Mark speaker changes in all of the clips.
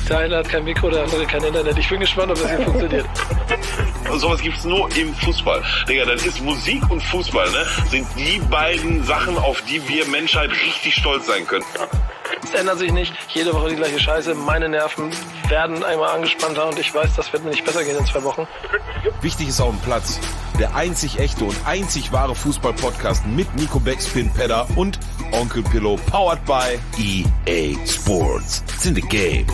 Speaker 1: Der eine hat kein Mikro, der andere kein Internet. Ich bin gespannt, ob das hier funktioniert.
Speaker 2: Sowas gibt's nur im Fußball. Digga, das ist Musik und Fußball, ne? Sind die beiden Sachen, auf die wir Menschheit richtig stolz sein können.
Speaker 1: Es ändert sich nicht. Jede Woche die gleiche Scheiße. Meine Nerven werden einmal angespannter und ich weiß, das wird mir nicht besser gehen in 2 Wochen.
Speaker 3: Wichtig ist auf dem Platz. Der einzig echte und einzig wahre Fußball-Podcast mit Nico Backspin Pedder und Onkel Pillow, powered by EA Sports. It's in the game.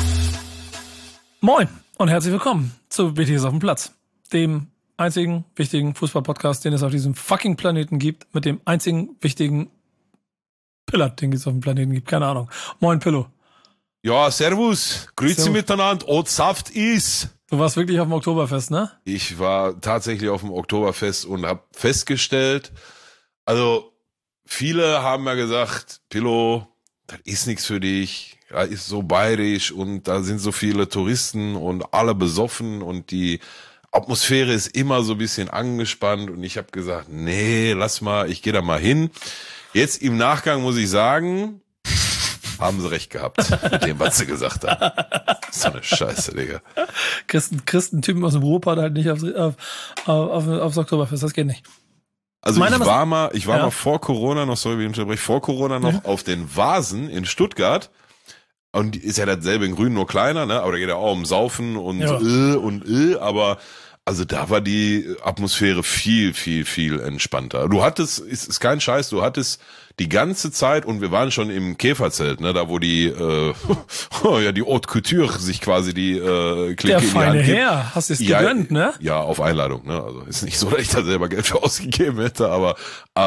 Speaker 4: Moin und herzlich willkommen zu Wichtiges auf dem Platz, dem einzigen wichtigen Fußball-Podcast, den es auf diesem fucking Planeten gibt, mit dem einzigen wichtigen Pillard, den es auf dem Planeten gibt. Keine Ahnung. Moin, Pillow.
Speaker 3: Ja, servus. Grüezi miteinander. Und Saft ist.
Speaker 4: Du warst wirklich auf dem Oktoberfest, ne?
Speaker 3: Ich war tatsächlich auf dem Oktoberfest und habe festgestellt, also viele haben ja gesagt, Pillow, das ist nichts für dich, das ist so bayerisch und da sind so viele Touristen und alle besoffen und die Atmosphäre ist immer so ein bisschen angespannt und ich habe gesagt, nee, lass mal, ich gehe da mal hin. Jetzt im Nachgang muss ich sagen, haben sie recht gehabt mit dem, was sie gesagt haben. So eine Scheiße, Digga.
Speaker 4: Christen Typen aus dem Ruhrpott halt nicht aufs Oktoberfest, das geht nicht.
Speaker 3: Also ich war mal vor Corona noch, sorry, wie ich unterbreche, vor Corona noch auf den Vasen in Stuttgart. Und ist ja dasselbe in Grün, nur kleiner, ne? Aber da geht ja auch um Saufen und aber also da war die Atmosphäre viel, viel, viel entspannter. Du hattest, ist kein Scheiß, du hattest die ganze Zeit, und wir waren schon im Käferzelt, ne, da wo die die Haute Couture sich quasi die Clique in die Hand gibt.
Speaker 4: Herr, hast du es gegönnt, ne?
Speaker 3: Ja, auf Einladung, ne? Also ist nicht so, dass ich da selber Geld für ausgegeben hätte, aber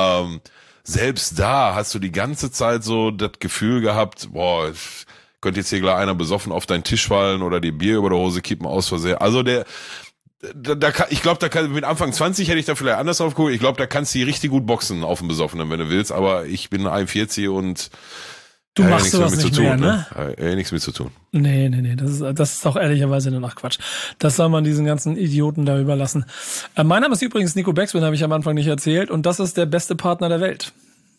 Speaker 3: selbst da hast du die ganze Zeit so das Gefühl gehabt, boah, könnte jetzt hier gleich einer besoffen auf deinen Tisch fallen oder die Bier über der Hose kippen aus Versehen. Also ich glaube, da kann mit Anfang 20 hätte ich da vielleicht anders drauf geguckt. Ich glaube, da kannst du richtig gut boxen auf dem Besoffenen, wenn du willst. Aber ich bin 41 und
Speaker 4: du machst sowas nicht mehr, ne?
Speaker 3: Nichts mit zu tun.
Speaker 4: Nee. Das ist doch ehrlicherweise nur noch Quatsch. Das soll man diesen ganzen Idioten da überlassen. Mein Name ist übrigens Nico Backspin, habe ich am Anfang nicht erzählt. Und das ist der beste Partner der Welt.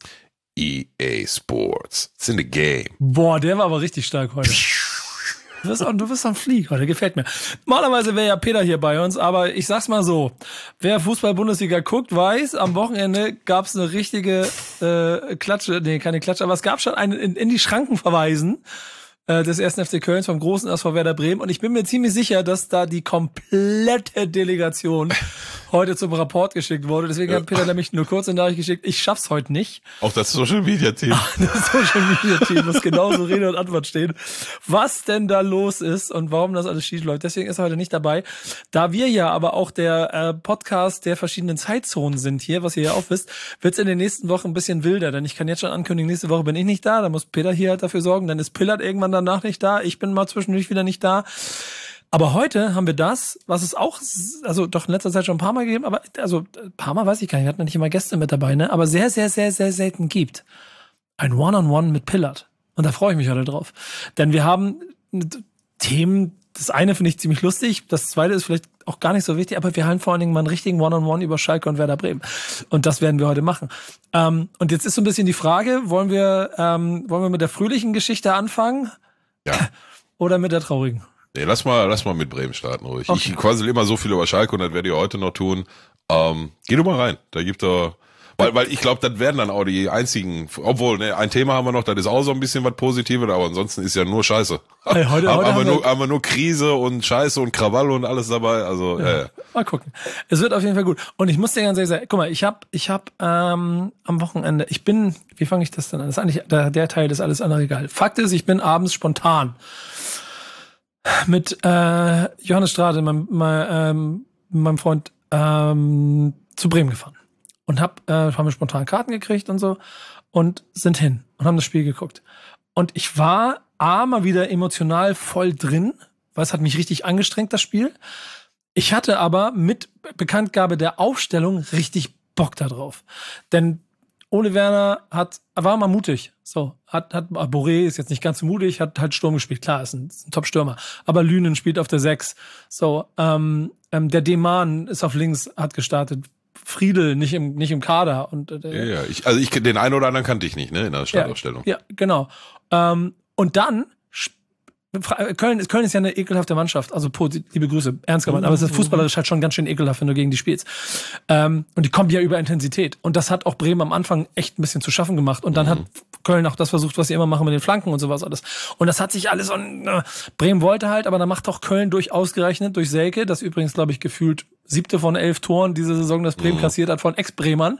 Speaker 3: EA Sports. It's in the game.
Speaker 4: Boah, der war aber richtig stark heute. Du bist am Flieg heute, gefällt mir. Normalerweise wäre ja Peter hier bei uns, aber ich sag's mal so, wer Fußball-Bundesliga guckt, weiß, am Wochenende gab's eine richtige Klatsche, nee, keine Klatsche, aber es gab schon einen in die Schranken verweisen des 1. FC Kölns vom großen SV Werder Bremen und ich bin mir ziemlich sicher, dass da die komplette Delegation heute zum Rapport geschickt wurde. Deswegen hat Peter nämlich nur kurz eine Nachricht geschickt, ich schaff's heute nicht.
Speaker 3: Auch das Social Media Team.
Speaker 4: Das Social Media Team muss genauso Rede und Antwort stehen, was denn da los ist und warum das alles schief läuft. Deswegen ist er heute nicht dabei. Da wir ja aber auch der Podcast der verschiedenen Zeitzonen sind hier, was ihr ja auch wisst, wird's in den nächsten Wochen ein bisschen wilder, denn ich kann jetzt schon ankündigen, nächste Woche bin ich nicht da, dann muss Peter hier halt dafür sorgen, dann ist Pillard irgendwann danach nicht da, ich bin mal zwischendurch wieder nicht da. Aber heute haben wir das, was es auch, also doch in letzter Zeit schon ein paar Mal gegeben, aber also ein paar Mal weiß ich gar nicht, wir hatten nicht immer Gäste mit dabei, ne? Aber sehr, sehr, sehr, sehr selten gibt. Ein One-on-One mit Pillard. Und da freue ich mich heute drauf. Denn wir haben Themen, das eine finde ich ziemlich lustig, das zweite ist vielleicht auch gar nicht so wichtig, aber wir haben vor allen Dingen mal einen richtigen One-on-One über Schalke und Werder Bremen. Und das werden wir heute machen. Und jetzt ist so ein bisschen die Frage, wollen wir mit der fröhlichen Geschichte anfangen?
Speaker 3: Ja.
Speaker 4: Oder mit der traurigen?
Speaker 3: Nee, lass mal mit Bremen starten ruhig.
Speaker 4: Okay.
Speaker 3: Ich quasi immer so viel über Schalke und das werde ich heute noch tun. Geh du mal rein. Da gibt er, weil ich glaube, das werden dann auch die einzigen, obwohl, ne, ein Thema haben wir noch, das ist auch so ein bisschen was Positives, aber ansonsten ist ja nur Scheiße.
Speaker 4: Hey, heute
Speaker 3: haben wir nur Krise und Scheiße und Krawall und alles dabei, also,
Speaker 4: Mal gucken. Es wird auf jeden Fall gut. Und ich muss dir ganz ehrlich sagen, guck mal, ich hab am Wochenende, wie fange ich das denn an? Das ist eigentlich, der Teil ist alles andere egal. Fakt ist, ich bin abends spontan mit Johannes Strate, meinem Freund, zu Bremen gefahren. Und haben wir spontan Karten gekriegt und so und sind hin und haben das Spiel geguckt. Und ich war mal wieder emotional voll drin, weil es hat mich richtig angestrengt, das Spiel. Ich hatte aber mit Bekanntgabe der Aufstellung richtig Bock da drauf. Denn Ole Werner war mal mutig. So, Boré ist jetzt nicht ganz so mutig, hat halt Sturm gespielt. Klar, ist ein Top-Stürmer. Aber Lünen spielt auf der 6. So, der Deman ist auf links, hat gestartet. Friedel nicht im Kader. Und
Speaker 3: den einen oder anderen kannte ich nicht, ne, in der Startaufstellung.
Speaker 4: Ja, genau. Und dann Köln ist ja eine ekelhafte Mannschaft. Also, liebe Grüße, ernst gemeint. Aber es ist fußballerisch halt schon ganz schön ekelhaft, wenn du gegen die spielst. Und die kommen ja über Intensität. Und das hat auch Bremen am Anfang echt ein bisschen zu schaffen gemacht. Und dann hat Köln auch das versucht, was sie immer machen mit den Flanken und sowas alles. Und das hat sich alles Bremen wollte halt, aber da macht auch Köln durchaus gerechnet durch Selke, das übrigens, glaube ich, gefühlt 7. von 11 Toren diese Saison, das Bremen kassiert hat von Ex-Bremern.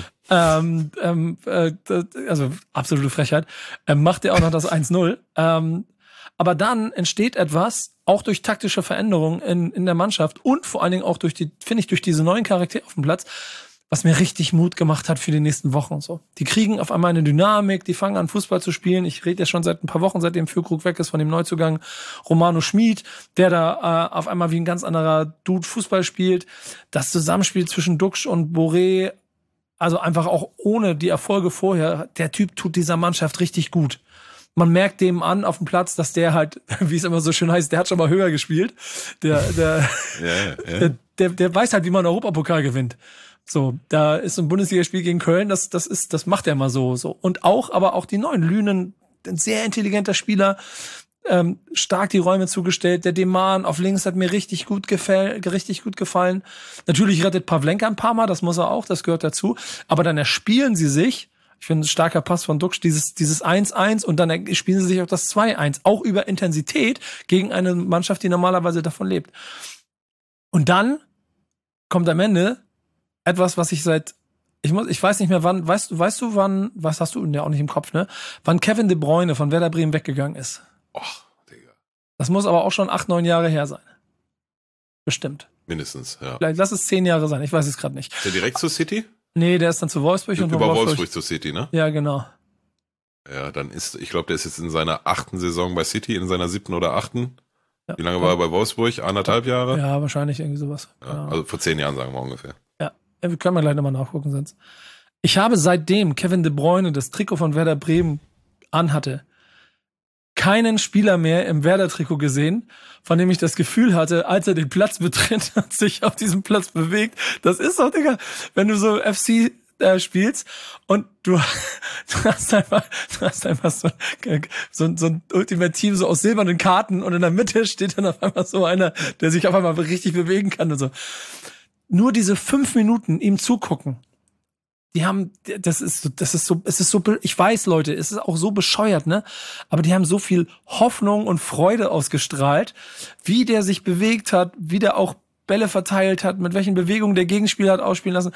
Speaker 4: Also absolute Frechheit. Macht er auch noch das 1-0. Aber dann entsteht etwas, auch durch taktische Veränderungen in der Mannschaft und vor allen Dingen auch durch diese neuen Charaktere auf dem Platz, was mir richtig Mut gemacht hat für die nächsten Wochen und so. Die kriegen auf einmal eine Dynamik, die fangen an Fußball zu spielen. Ich rede ja schon seit ein paar Wochen, seitdem Füllkrug weg ist, von dem Neuzugang Romano Schmid, der da auf einmal wie ein ganz anderer Dude Fußball spielt. Das Zusammenspiel zwischen Duxch und Boré, also einfach auch ohne die Erfolge vorher, der Typ tut dieser Mannschaft richtig gut. Man merkt dem an auf dem Platz, dass der halt, wie es immer so schön heißt, der hat schon mal höher gespielt. Der weiß halt, wie man einen Europapokal gewinnt. So, da ist so ein Bundesligaspiel gegen Köln, das macht er mal so. Und aber auch die neuen Lünen, ein sehr intelligenter Spieler, stark die Räume zugestellt. Der Deman auf links hat mir richtig gut gefallen. Natürlich rettet Pavlenka ein paar Mal, das muss er auch, das gehört dazu. Aber dann erspielen sie sich. Ich finde, ein starker Pass von Duxch, dieses 1-1 und dann spielen sie sich auch das 2-1. Auch über Intensität gegen eine Mannschaft, die normalerweise davon lebt. Und dann kommt am Ende etwas, was ich weiß nicht mehr wann, weißt du wann, was hast du ja auch nicht im Kopf, ne? Wann Kevin De Bruyne von Werder Bremen weggegangen ist.
Speaker 3: Och, Digga.
Speaker 4: Das muss aber auch schon 8, 9 Jahre her sein. Bestimmt.
Speaker 3: Mindestens, ja.
Speaker 4: Vielleicht lass es 10 Jahre sein, ich weiß es gerade nicht.
Speaker 3: Ist der direkt zu City?
Speaker 4: Nee, der ist dann zu Wolfsburg und
Speaker 3: über Wolfsburg zu City, ne?
Speaker 4: Ja, genau.
Speaker 3: Ja, ich glaube, der ist jetzt in seiner 8. Saison bei City, in seiner 7. oder 8.
Speaker 4: Ja.
Speaker 3: Wie lange war er bei Wolfsburg? 1,5 Jahre?
Speaker 4: Ja, wahrscheinlich irgendwie sowas.
Speaker 3: Ja, also vor 10 Jahren, sagen wir ungefähr.
Speaker 4: Ja, wir können mal gleich nochmal nachgucken sonst. Ich habe seitdem Kevin De Bruyne das Trikot von Werder Bremen anhatte, keinen Spieler mehr im Werder-Trikot gesehen, von dem ich das Gefühl hatte, als er den Platz betritt und sich auf diesem Platz bewegt. Das ist doch, Digga, wenn du so FC spielst und du hast einfach so ein Ultimate-Team so aus silbernen Karten und in der Mitte steht dann auf einmal so einer, der sich auf einmal richtig bewegen kann und so. Nur diese 5 Minuten ihm zugucken, es ist so, ich weiß, Leute, es ist auch so bescheuert, ne? Aber die haben so viel Hoffnung und Freude ausgestrahlt, wie der sich bewegt hat, wie der auch Bälle verteilt hat, mit welchen Bewegungen der Gegenspieler hat ausspielen lassen.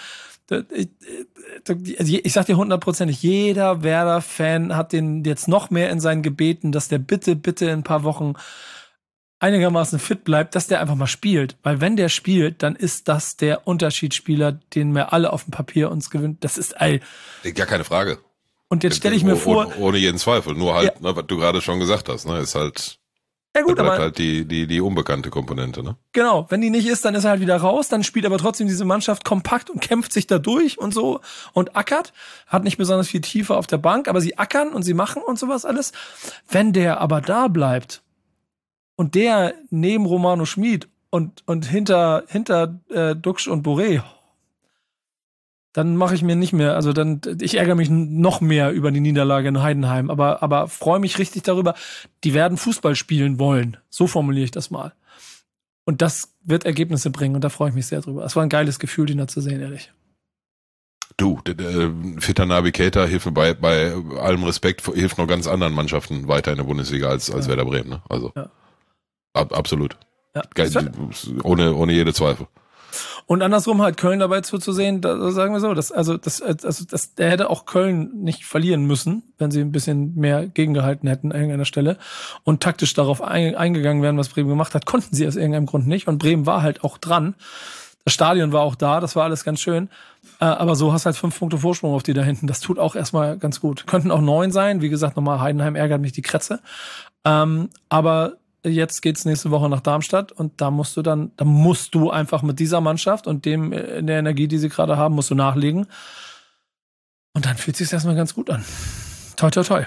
Speaker 4: Ich sag dir 100%, jeder Werder-Fan hat den jetzt noch mehr in seinen Gebeten, dass der bitte in ein paar Wochen einigermaßen fit bleibt, dass der einfach mal spielt. Weil wenn der spielt, dann ist das der Unterschiedsspieler, den wir alle auf dem Papier uns gewöhnt. Das ist
Speaker 3: Gar keine Frage.
Speaker 4: Und jetzt stelle ich mir vor...
Speaker 3: Ohne jeden Zweifel. Nur halt, ja. Ne, was du gerade schon gesagt hast, ne, ist halt...
Speaker 4: Ja gut, aber
Speaker 3: halt die unbekannte Komponente, ne?
Speaker 4: Genau, wenn die nicht ist, dann ist er halt wieder raus, dann spielt aber trotzdem diese Mannschaft kompakt und kämpft sich da durch und so und ackert, hat nicht besonders viel Tiefe auf der Bank, aber sie ackern und sie machen und sowas alles. Wenn der aber da bleibt und der neben Romano Schmid und hinter Duxch und Boré, dann mache ich mir nicht mehr, ich ärgere mich noch mehr über die Niederlage in Heidenheim, aber freue mich richtig darüber, die werden Fußball spielen wollen. So formuliere ich das mal. Und das wird Ergebnisse bringen und da freue ich mich sehr drüber. Es war ein geiles Gefühl, den da zu sehen, ehrlich.
Speaker 3: Du, fitter Navigator hilft mir bei allem Respekt, hilft noch ganz anderen Mannschaften weiter in der Bundesliga als Werder Bremen, ne? Also, ja. Absolut. Ja. Geil, ohne jede Zweifel.
Speaker 4: Und andersrum halt Köln dabei zuzusehen, sagen wir so, der hätte auch Köln nicht verlieren müssen, wenn sie ein bisschen mehr gegengehalten hätten an irgendeiner Stelle und taktisch darauf eingegangen wären, was Bremen gemacht hat, konnten sie aus irgendeinem Grund nicht und Bremen war halt auch dran. Das Stadion war auch da, das war alles ganz schön, aber so hast halt 5 Punkte Vorsprung auf die da hinten, das tut auch erstmal ganz gut. Könnten auch 9 sein, wie gesagt, nochmal Heidenheim ärgert mich die Kretze, aber jetzt geht's nächste Woche nach Darmstadt und da musst du einfach mit dieser Mannschaft und dem in der Energie, die sie gerade haben, musst du nachlegen. Und dann fühlt sich's erstmal ganz gut an. Toi, toi, toi.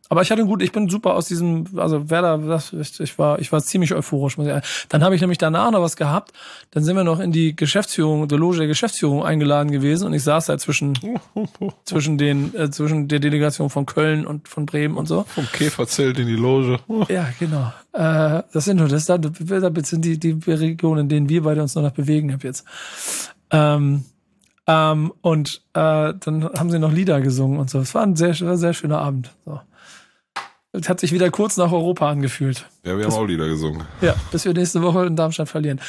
Speaker 4: Aber ich bin super aus diesem, also Werder, ich war ziemlich euphorisch, muss ich sagen. Dann habe ich nämlich danach noch was gehabt. Dann sind wir noch in die Geschäftsführung, der Loge der Geschäftsführung eingeladen gewesen und ich saß da zwischen der Delegation von Köln und von Bremen und so.
Speaker 3: Vom Käferzelt in die Loge.
Speaker 4: Ja, genau. Das sind die Regionen, in denen wir beide uns noch bewegen ab jetzt. Und dann haben sie noch Lieder gesungen und so. Es war ein sehr schöner Abend. So. Es hat sich wieder kurz nach Europa angefühlt.
Speaker 3: Ja, wir haben auch Lieder gesungen.
Speaker 4: Ja, bis wir nächste Woche in Darmstadt verlieren.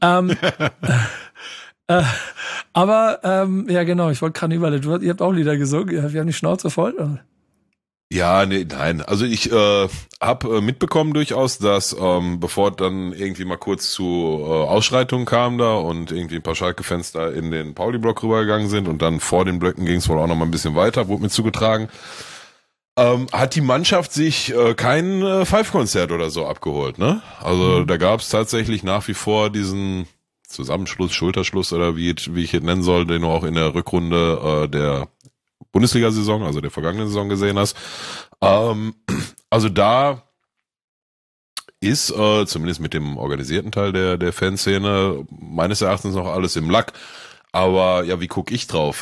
Speaker 4: Aber ja genau, ich wollte Karneval. Ihr habt auch Lieder gesungen. Wir haben die Schnauze voll.
Speaker 3: Ja, nee, nein. Also ich habe mitbekommen durchaus, dass bevor dann irgendwie mal kurz zu Ausschreitungen kam da und irgendwie ein paar Schalke-Fans da in den Pauli-Block rübergegangen sind und dann vor den Blöcken ging es wohl auch noch mal ein bisschen weiter, wurde mir zugetragen. Hat die Mannschaft sich kein Five-Konzert oder so abgeholt, ne? Also da gab es tatsächlich nach wie vor diesen Zusammenschluss, Schulterschluss oder wie ich es nennen soll, den du auch in der Rückrunde der Bundesliga-Saison, also der vergangenen Saison gesehen hast. Also da ist zumindest mit dem organisierten Teil der Fanszene meines Erachtens noch alles im Lack. Aber ja, wie gucke ich drauf?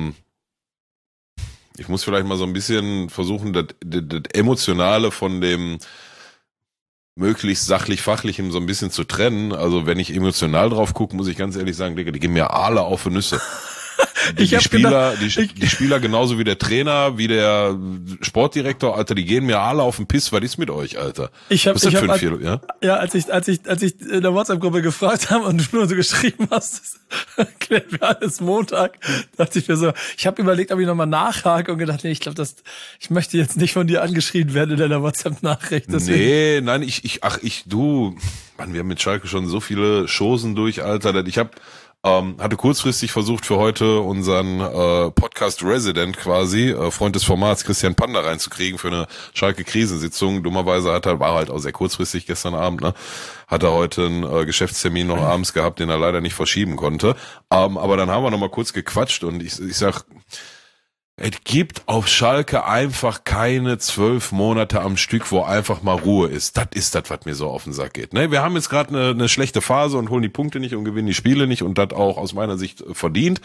Speaker 3: Ich muss vielleicht mal so ein bisschen versuchen, das Emotionale von dem möglichst sachlich-fachlichem so ein bisschen zu trennen. Also wenn ich emotional drauf gucke, muss ich ganz ehrlich sagen, Digga, die gehen mir alle auf die Nüsse. Die Spieler genauso wie der Trainer, wie der Sportdirektor, Alter, die gehen mir alle auf den Piss. Was ist mit euch, Alter?
Speaker 4: Als ich in der WhatsApp-Gruppe gefragt habe und du nur so geschrieben hast, das klären wir alles Montag, dachte ich mir so, ich habe überlegt, ob ich nochmal nachhake und gedacht, nee, ich glaube, ich möchte jetzt nicht von dir angeschrien werden in deiner WhatsApp-Nachricht.
Speaker 3: Nee, nein, Mann, wir haben mit Schalke schon so viele Chosen durch, Alter, ich hatte kurzfristig versucht für heute unseren Podcast-Resident quasi, Freund des Formats, Christian Panda reinzukriegen für eine Schalke-Krisensitzung. Dummerweise war halt auch sehr kurzfristig gestern Abend, ne? Hat er heute einen Geschäftstermin noch abends gehabt, den er leider nicht verschieben konnte. Aber dann haben wir noch mal kurz gequatscht und ich sag, es gibt auf Schalke einfach keine 12 Monate am Stück, wo einfach mal Ruhe ist. Das ist das, was mir so auf den Sack geht. Ne? Wir haben jetzt gerade eine schlechte Phase und holen die Punkte nicht und gewinnen die Spiele nicht und das auch aus meiner Sicht verdient.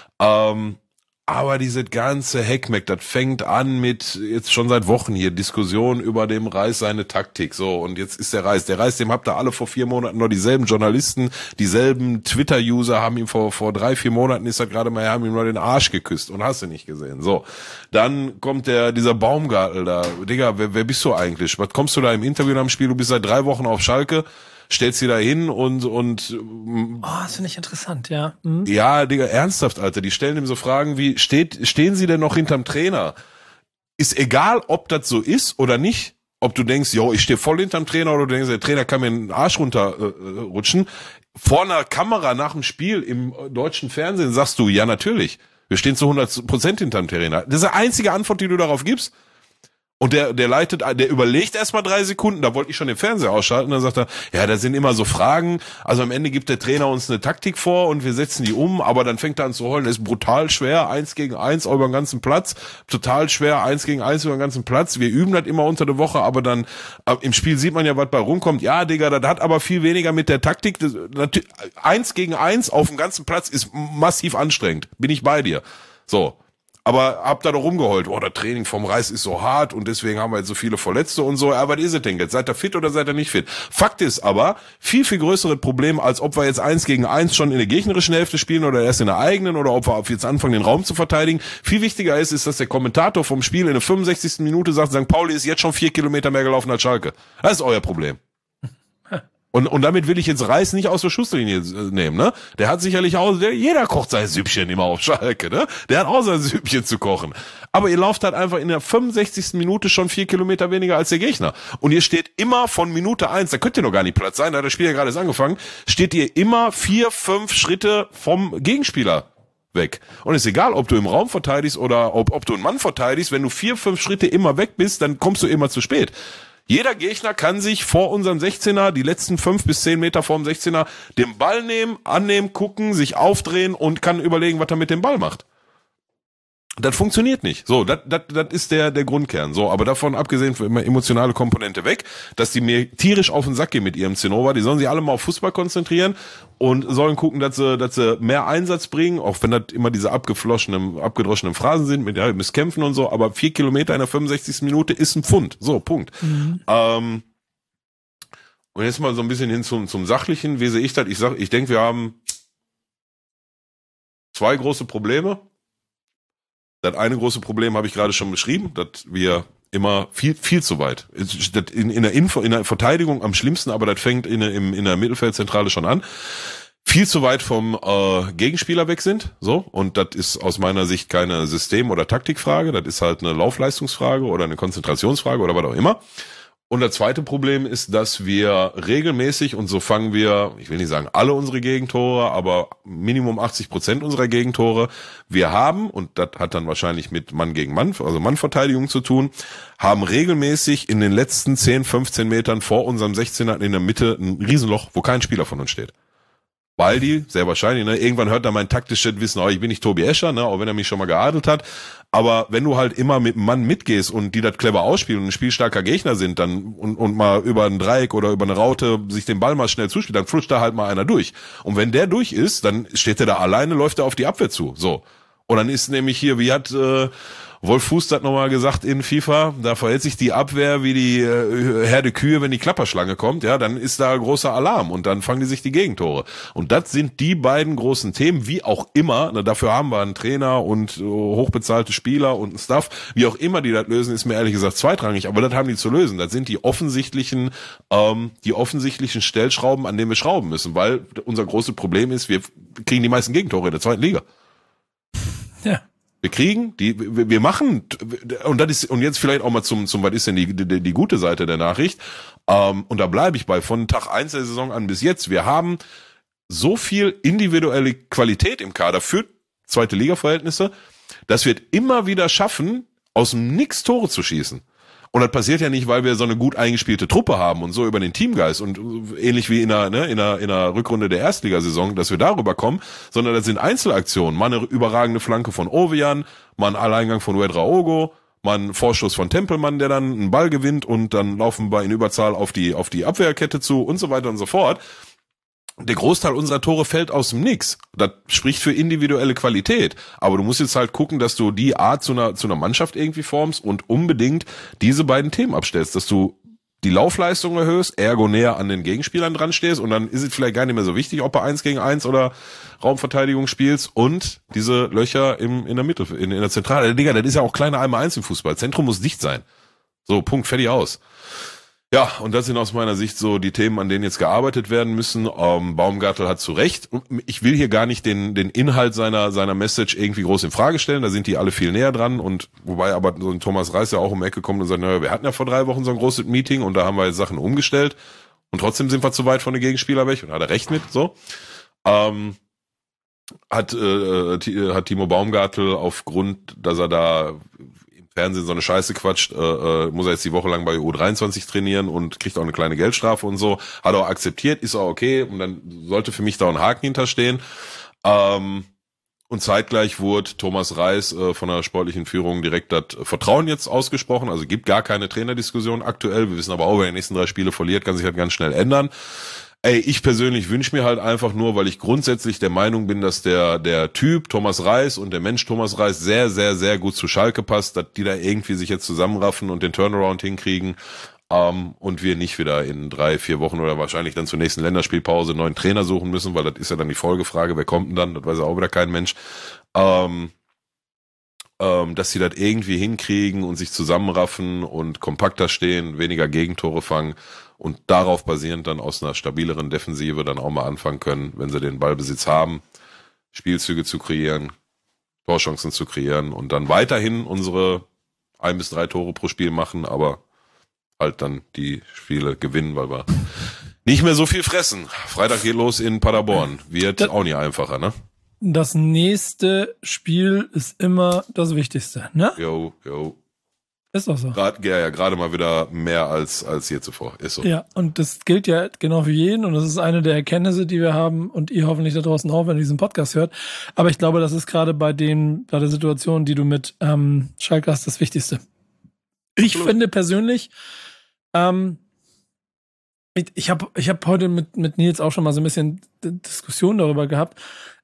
Speaker 3: Aber diese ganze Heckmeck, das fängt an mit jetzt schon seit Wochen hier Diskussion über dem Reis seine Taktik. So, und jetzt ist der Reis, dem habt ihr alle vor 4 Monaten noch dieselben Journalisten, dieselben Twitter-User haben ihm vor 3-4 Monaten ist er gerade mal, haben ihm nur den Arsch geküsst und hast du nicht gesehen. So, dann kommt dieser Baumgartel da. Digga, wer bist du eigentlich? Was kommst du da im Interview nach dem Spiel? Du bist seit 3 Wochen auf Schalke. Stellst sie da hin und
Speaker 4: das finde ich interessant, ja. Mhm.
Speaker 3: Ja, Digga, ernsthaft, Alter, die stellen ihm so Fragen wie, stehen sie denn noch hinterm Trainer? Ist egal, ob das so ist oder nicht, ob du denkst, ich stehe voll hinterm Trainer oder du denkst, der Trainer kann mir den Arsch runterrutschen. Vor einer Kamera nach dem Spiel im deutschen Fernsehen sagst du, ja natürlich, wir stehen zu 100% hinterm Trainer. Das ist die einzige Antwort, die du darauf gibst. Und der überlegt erstmal 3 Sekunden, da wollte ich schon den Fernseher ausschalten, dann sagt er, ja, da sind immer so Fragen, also am Ende gibt der Trainer uns eine Taktik vor und wir setzen die um, aber dann fängt er an zu heulen, das ist brutal schwer, 1 gegen 1 über den ganzen Platz, total schwer, 1 gegen 1 über den ganzen Platz, wir üben das immer unter der Woche, aber dann im Spiel sieht man ja, was bei rumkommt, ja, Digga, das hat aber viel weniger mit der Taktik, 1 gegen 1 auf dem ganzen Platz ist massiv anstrengend, bin ich bei dir, so. Aber habt da doch rumgeheult, das Training vom Reis ist so hart und deswegen haben wir jetzt so viele Verletzte und so. Aber was ist es denn jetzt? Seid ihr fit oder seid ihr nicht fit? Fakt ist aber, viel größeres Problem, als ob wir jetzt 1 gegen 1 schon in der gegnerischen Hälfte spielen oder erst in der eigenen oder ob wir jetzt anfangen, den Raum zu verteidigen. Viel wichtiger ist, dass der Kommentator vom Spiel in der 65. Minute sagt, St. Pauli ist jetzt schon 4 Kilometer mehr gelaufen als Schalke. Das ist euer Problem. Und damit will ich jetzt Reis nicht aus der Schusslinie nehmen, ne? Der hat sicherlich auch, jeder kocht sein Süppchen immer auf Schalke, ne? Der hat auch sein Süppchen zu kochen. Aber ihr lauft halt einfach in der 65. Minute schon 4 Kilometer weniger als der Gegner. Und ihr steht immer von Minute 1, da könnt ihr noch gar nicht Platz sein, da hat das Spiel ja gerade erst angefangen, steht ihr immer 4-5 Schritte vom Gegenspieler weg. Und ist egal, ob du im Raum verteidigst oder ob du einen Mann verteidigst, wenn du 4-5 Schritte immer weg bist, dann kommst du immer zu spät. Jeder Gegner kann sich vor unserem 16er, die letzten 5 bis 10 Meter vor dem 16er, den Ball nehmen, annehmen, gucken, sich aufdrehen und kann überlegen, was er mit dem Ball macht. Das funktioniert nicht. So, das ist der Grundkern. So, aber davon abgesehen für immer emotionale Komponente weg, dass die mir tierisch auf den Sack gehen mit ihrem Zinnober. Die sollen sich alle mal auf Fußball konzentrieren und sollen gucken, dass sie mehr Einsatz bringen, auch wenn das immer diese abgedroschenen Phrasen sind mit ihr müsst kämpfen und so. Aber 4 Kilometer in der 65. Minute ist ein Pfund. So, Punkt. Und jetzt mal so ein bisschen hin zum Sachlichen. Wie sehe ich das? Ich denke, wir haben 2 große Probleme. Das eine große Problem habe ich gerade schon beschrieben, dass wir immer viel zu weit. In der Verteidigung am schlimmsten, aber das fängt in der Mittelfeldzentrale schon an. Viel zu weit vom Gegenspieler weg sind, so, und das ist aus meiner Sicht keine System- oder Taktikfrage, das ist halt eine Laufleistungsfrage oder eine Konzentrationsfrage oder was auch immer. Und das zweite Problem ist, dass wir regelmäßig, und so fangen wir, ich will nicht sagen alle unsere Gegentore, aber Minimum 80% unserer Gegentore, wir haben, und das hat dann wahrscheinlich mit Mann gegen Mann, also Mannverteidigung zu tun, haben regelmäßig in den letzten 10, 15 Metern vor unserem 16er in der Mitte ein Riesenloch, wo kein Spieler von uns steht. Weil die, sehr wahrscheinlich, ne, irgendwann hört da mein taktisches Wissen, ich bin nicht Tobi Escher, ne, auch wenn er mich schon mal geadelt hat, aber wenn du halt immer mit einem Mann mitgehst und die das clever ausspielen und ein spielstarker Gegner sind, dann und mal über ein Dreieck oder über eine Raute sich den Ball mal schnell zuspielt, dann flutscht da halt mal einer durch. Und wenn der durch ist, dann steht der da alleine, läuft er auf die Abwehr zu, so. Und dann ist nämlich hier, wie hat Wolf Fuß hat nochmal gesagt in FIFA, da verhält sich die Abwehr wie die Herde Kühe, wenn die Klapperschlange kommt, ja, dann ist da großer Alarm und dann fangen die sich die Gegentore. Und das sind die beiden großen Themen, wie auch immer, na, dafür haben wir einen Trainer und hochbezahlte Spieler und einen Staff, wie auch immer die das lösen, ist mir ehrlich gesagt zweitrangig, aber das haben die zu lösen. Das sind die offensichtlichen Stellschrauben, an denen wir schrauben müssen, weil unser großes Problem ist, wir kriegen die meisten Gegentore in der 2. Liga.
Speaker 4: Ja.
Speaker 3: Wir machen, und das ist, und jetzt vielleicht auch mal zum was ist denn die gute Seite der Nachricht, und da bleibe ich bei, von Tag 1 der Saison an bis jetzt, wir haben so viel individuelle Qualität im Kader für 2. Liga-Verhältnisse, dass wir es immer wieder schaffen, aus dem Nix Tore zu schießen. Und das passiert ja nicht, weil wir so eine gut eingespielte Truppe haben und so über den Teamgeist und ähnlich wie in der Rückrunde der Erstligasaison, dass wir darüber kommen, sondern das sind Einzelaktionen. Mal eine überragende Flanke von Ovejan, mal ein Alleingang von Ouedraogo, mal ein Vorstoß von Tempelmann, der dann einen Ball gewinnt und dann laufen wir in Überzahl auf die Abwehrkette zu und so weiter und so fort. Der Großteil unserer Tore fällt aus dem Nix. Das spricht für individuelle Qualität. Aber du musst jetzt halt gucken, dass du die Art zu einer Mannschaft irgendwie formst und unbedingt diese beiden Themen abstellst, dass du die Laufleistung erhöhst, ergo näher an den Gegenspielern dran stehst und dann ist es vielleicht gar nicht mehr so wichtig, ob du 1 gegen 1 oder Raumverteidigung spielst und diese Löcher in der Mitte, in der Zentrale. Digga, das ist ja auch kleiner 1x1 im Fußball. Zentrum muss dicht sein. So, Punkt, fertig, aus. Ja, und das sind aus meiner Sicht so die Themen, an denen jetzt gearbeitet werden müssen. Baumgartel hat zu Recht. Ich will hier gar nicht den Inhalt seiner Message irgendwie groß in Frage stellen. Da sind die alle viel näher dran. Und wobei aber so ein Thomas Reis ja auch um die Ecke kommt und sagt, naja, wir hatten ja vor 3 Wochen so ein großes Meeting und da haben wir jetzt Sachen umgestellt. Und trotzdem sind wir zu weit von den Gegenspieler weg. Und hat er recht mit, so. Hat Timo Baumgartel aufgrund, dass er da Fernsehen so eine Scheiße quatscht, muss er jetzt die Woche lang bei U23 trainieren und kriegt auch eine kleine Geldstrafe und so. Hat er auch akzeptiert, ist auch okay. Und dann sollte für mich da ein Haken hinterstehen. Und zeitgleich wurde Thomas Reis von der sportlichen Führung direkt das Vertrauen jetzt ausgesprochen. Also gibt gar keine Trainerdiskussion aktuell. Wir wissen aber auch, wer die nächsten 3 Spiele verliert, kann sich halt ganz schnell ändern. Ey, ich persönlich wünsche mir halt einfach nur, weil ich grundsätzlich der Meinung bin, dass der Typ Thomas Reis und der Mensch Thomas Reis sehr, sehr, sehr gut zu Schalke passt, dass die da irgendwie sich jetzt zusammenraffen und den Turnaround hinkriegen, und wir nicht wieder in 3, 4 Wochen oder wahrscheinlich dann zur nächsten Länderspielpause einen neuen Trainer suchen müssen, weil das ist ja dann die Folgefrage, wer kommt denn dann, das weiß ja auch wieder kein Mensch, dass sie das irgendwie hinkriegen und sich zusammenraffen und kompakter stehen, weniger Gegentore fangen und darauf basierend dann aus einer stabileren Defensive dann auch mal anfangen können, wenn sie den Ballbesitz haben, Spielzüge zu kreieren, Torchancen zu kreieren und dann weiterhin unsere 1 bis 3 Tore pro Spiel machen, aber halt dann die Spiele gewinnen, weil wir nicht mehr so viel fressen. Freitag geht los in Paderborn. Wird auch nicht einfacher, ne?
Speaker 4: Das nächste Spiel ist immer das Wichtigste, ne?
Speaker 3: Jo.
Speaker 4: Ist doch so.
Speaker 3: Gerade mal wieder mehr als je zuvor. Ist so.
Speaker 4: Ja, und das gilt ja genau für jeden und das ist eine der Erkenntnisse, die wir haben und ihr hoffentlich da draußen auch, wenn ihr diesen Podcast hört. Aber ich glaube, das ist gerade bei der Situation, die du mit Schalke hast, das Wichtigste. Ich finde persönlich, ich hab heute mit Nils auch schon mal so ein bisschen Diskussion darüber gehabt.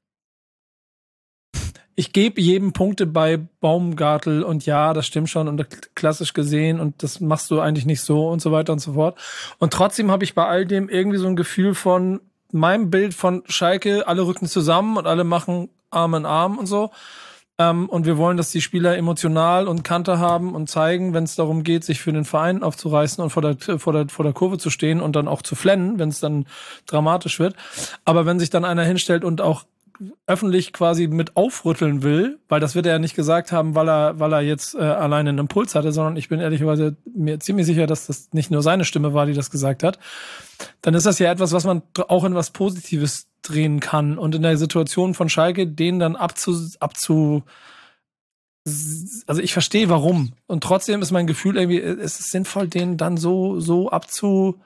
Speaker 4: Ich gebe jedem Punkte bei Baumgartel und ja, das stimmt schon und klassisch gesehen und das machst du eigentlich nicht so und so weiter und so fort. Und trotzdem habe ich bei all dem irgendwie so ein Gefühl von meinem Bild von Schalke, alle rücken zusammen und alle machen Arm in Arm und so. Und wir wollen, dass die Spieler emotional und Kante haben und zeigen, wenn es darum geht, sich für den Verein aufzureißen und vor der Kurve zu stehen und dann auch zu flennen, wenn es dann dramatisch wird. Aber wenn sich dann einer hinstellt und auch öffentlich quasi mit aufrütteln will, weil das wird er ja nicht gesagt haben, weil er jetzt alleine einen Impuls hatte, sondern ich bin ehrlicherweise mir ziemlich sicher, dass das nicht nur seine Stimme war, die das gesagt hat, dann ist das ja etwas, was man auch in was Positives drehen kann und in der Situation von Schalke den dann also ich verstehe warum und trotzdem ist mein Gefühl irgendwie, es ist sinnvoll, den dann so abzurasieren.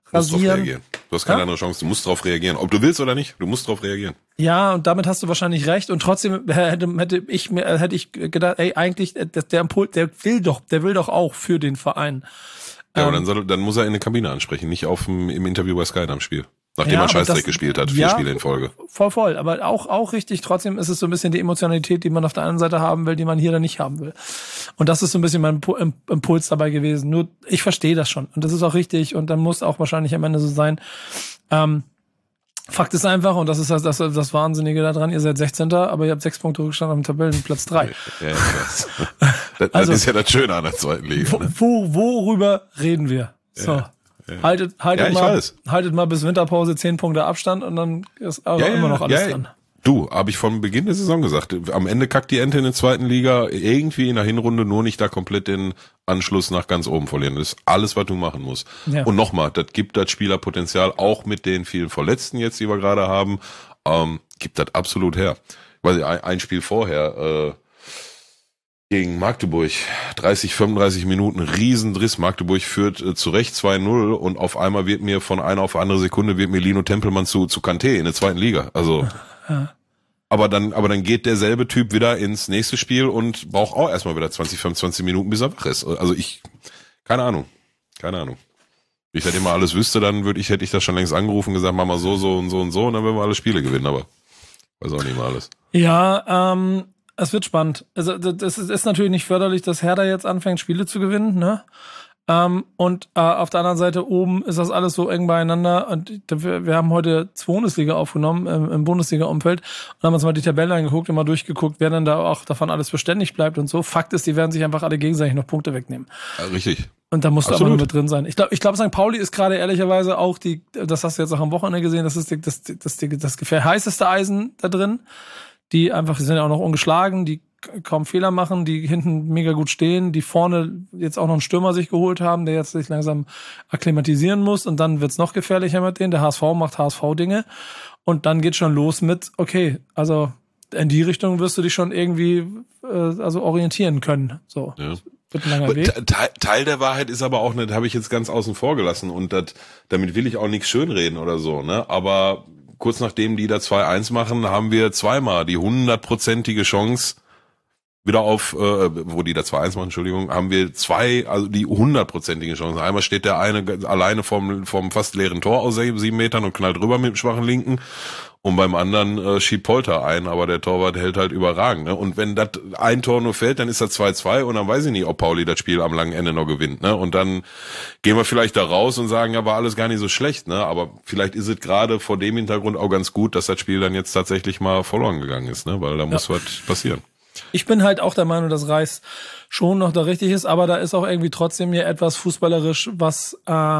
Speaker 3: Du hast keine andere Chance, du musst drauf reagieren. Ob du willst oder nicht, du musst drauf reagieren.
Speaker 4: Ja, und damit hast du wahrscheinlich recht. Und trotzdem hätte ich gedacht, ey, eigentlich, der Impuls, der will doch auch für den Verein.
Speaker 3: Ja, aber dann muss er in der Kabine ansprechen, nicht im Interview bei Sky am Spiel. Nachdem er Scheißdreck gespielt hat, 4 Spiele in Folge.
Speaker 4: Voll. Aber auch richtig, trotzdem ist es so ein bisschen die Emotionalität, die man auf der anderen Seite haben will, die man hier dann nicht haben will. Und das ist so ein bisschen mein Impuls dabei gewesen. Nur, ich verstehe das schon. Und das ist auch richtig. Und dann muss auch wahrscheinlich am Ende so sein. Fakt ist einfach, und das ist das Wahnsinnige daran, ihr seid 16. aber ihr habt 6 Punkte Rückstand auf dem Tabellenplatz 3.
Speaker 3: Ja, ich weiß. Das ist ja das Schöne an der zweiten Liga. Ne?
Speaker 4: Worüber reden wir? So.
Speaker 3: Ja.
Speaker 4: Haltet mal bis Winterpause 10 Punkte Abstand und dann ist immer noch alles dran.
Speaker 3: Du, habe ich vom Beginn der Saison gesagt, am Ende kackt die Ente in der zweiten Liga irgendwie in der Hinrunde, nur nicht da komplett den Anschluss nach ganz oben verlieren. Das ist alles, was du machen musst. Ja. Und nochmal, das gibt das Spielerpotenzial, auch mit den vielen Verletzten jetzt, die wir gerade haben, gibt das absolut her. Weil ein Spiel vorher, gegen Magdeburg, 35 Minuten, Riesendriss. Magdeburg führt zu Recht 2-0 und auf einmal wird mir von einer auf andere Sekunde Lino Tempelmann zu Kanté in der zweiten Liga. Also, ja. Aber dann geht derselbe Typ wieder ins nächste Spiel und braucht auch erstmal wieder 25 Minuten, bis er wach ist. Also keine Ahnung. Wenn ich das immer alles wüsste, dann hätte ich das schon längst angerufen und gesagt, mach mal so und so und so und dann würden wir alle Spiele gewinnen, aber weiß auch nicht mal alles.
Speaker 4: Ja, es wird spannend. Also das ist natürlich nicht förderlich, dass Hertha jetzt anfängt, Spiele zu gewinnen, ne? Und auf der anderen Seite oben ist das alles so eng beieinander. Und wir haben heute 2 Bundesliga aufgenommen im Bundesliga-Umfeld und haben uns mal die Tabelle angeguckt und mal durchgeguckt, wer denn da auch davon alles beständig bleibt und so. Fakt ist, die werden sich einfach alle gegenseitig noch Punkte wegnehmen.
Speaker 3: Ja, richtig.
Speaker 4: Und da musst du aber nur mit drin sein. Ich glaube, St. Pauli ist gerade ehrlicherweise auch das hast du jetzt auch am Wochenende gesehen, das ist das heißeste Eisen da drin. Die sind ja auch noch ungeschlagen, die kaum Fehler machen, die hinten mega gut stehen, die vorne jetzt auch noch einen Stürmer sich geholt haben, der jetzt sich langsam akklimatisieren muss und dann wird's noch gefährlicher mit denen. Der HSV macht HSV-Dinge und dann geht's schon los mit, okay, also in die Richtung wirst du dich schon irgendwie orientieren können. So. Ja. Wird ein langer Weg.
Speaker 3: Teil der Wahrheit ist aber auch, das habe ich jetzt ganz außen vor gelassen und damit will ich auch nichts schönreden oder so, ne? Aber kurz nachdem die da 2-1 machen, haben wir zweimal die 100%ige Chance wieder wo die da 2-1 machen, Entschuldigung, haben wir die 100%ige Chance. Einmal steht der eine alleine vom fast leeren Tor aus 7 Metern und knallt rüber mit dem schwachen Linken und beim anderen schiebt Polter ein, aber der Torwart hält halt überragend. Ne? Und wenn das ein Tor nur fällt, dann ist das 2-2 und dann weiß ich nicht, ob Pauli das Spiel am langen Ende noch gewinnt. Ne? Und dann gehen wir vielleicht da raus und sagen, ja, war alles gar nicht so schlecht. Ne? Aber vielleicht ist es gerade vor dem Hintergrund auch ganz gut, dass das Spiel dann jetzt tatsächlich mal verloren gegangen ist, ne? Weil da muss was passieren.
Speaker 4: Ich bin halt auch der Meinung, dass Reis schon noch da richtig ist, aber da ist auch irgendwie trotzdem hier etwas fußballerisch, was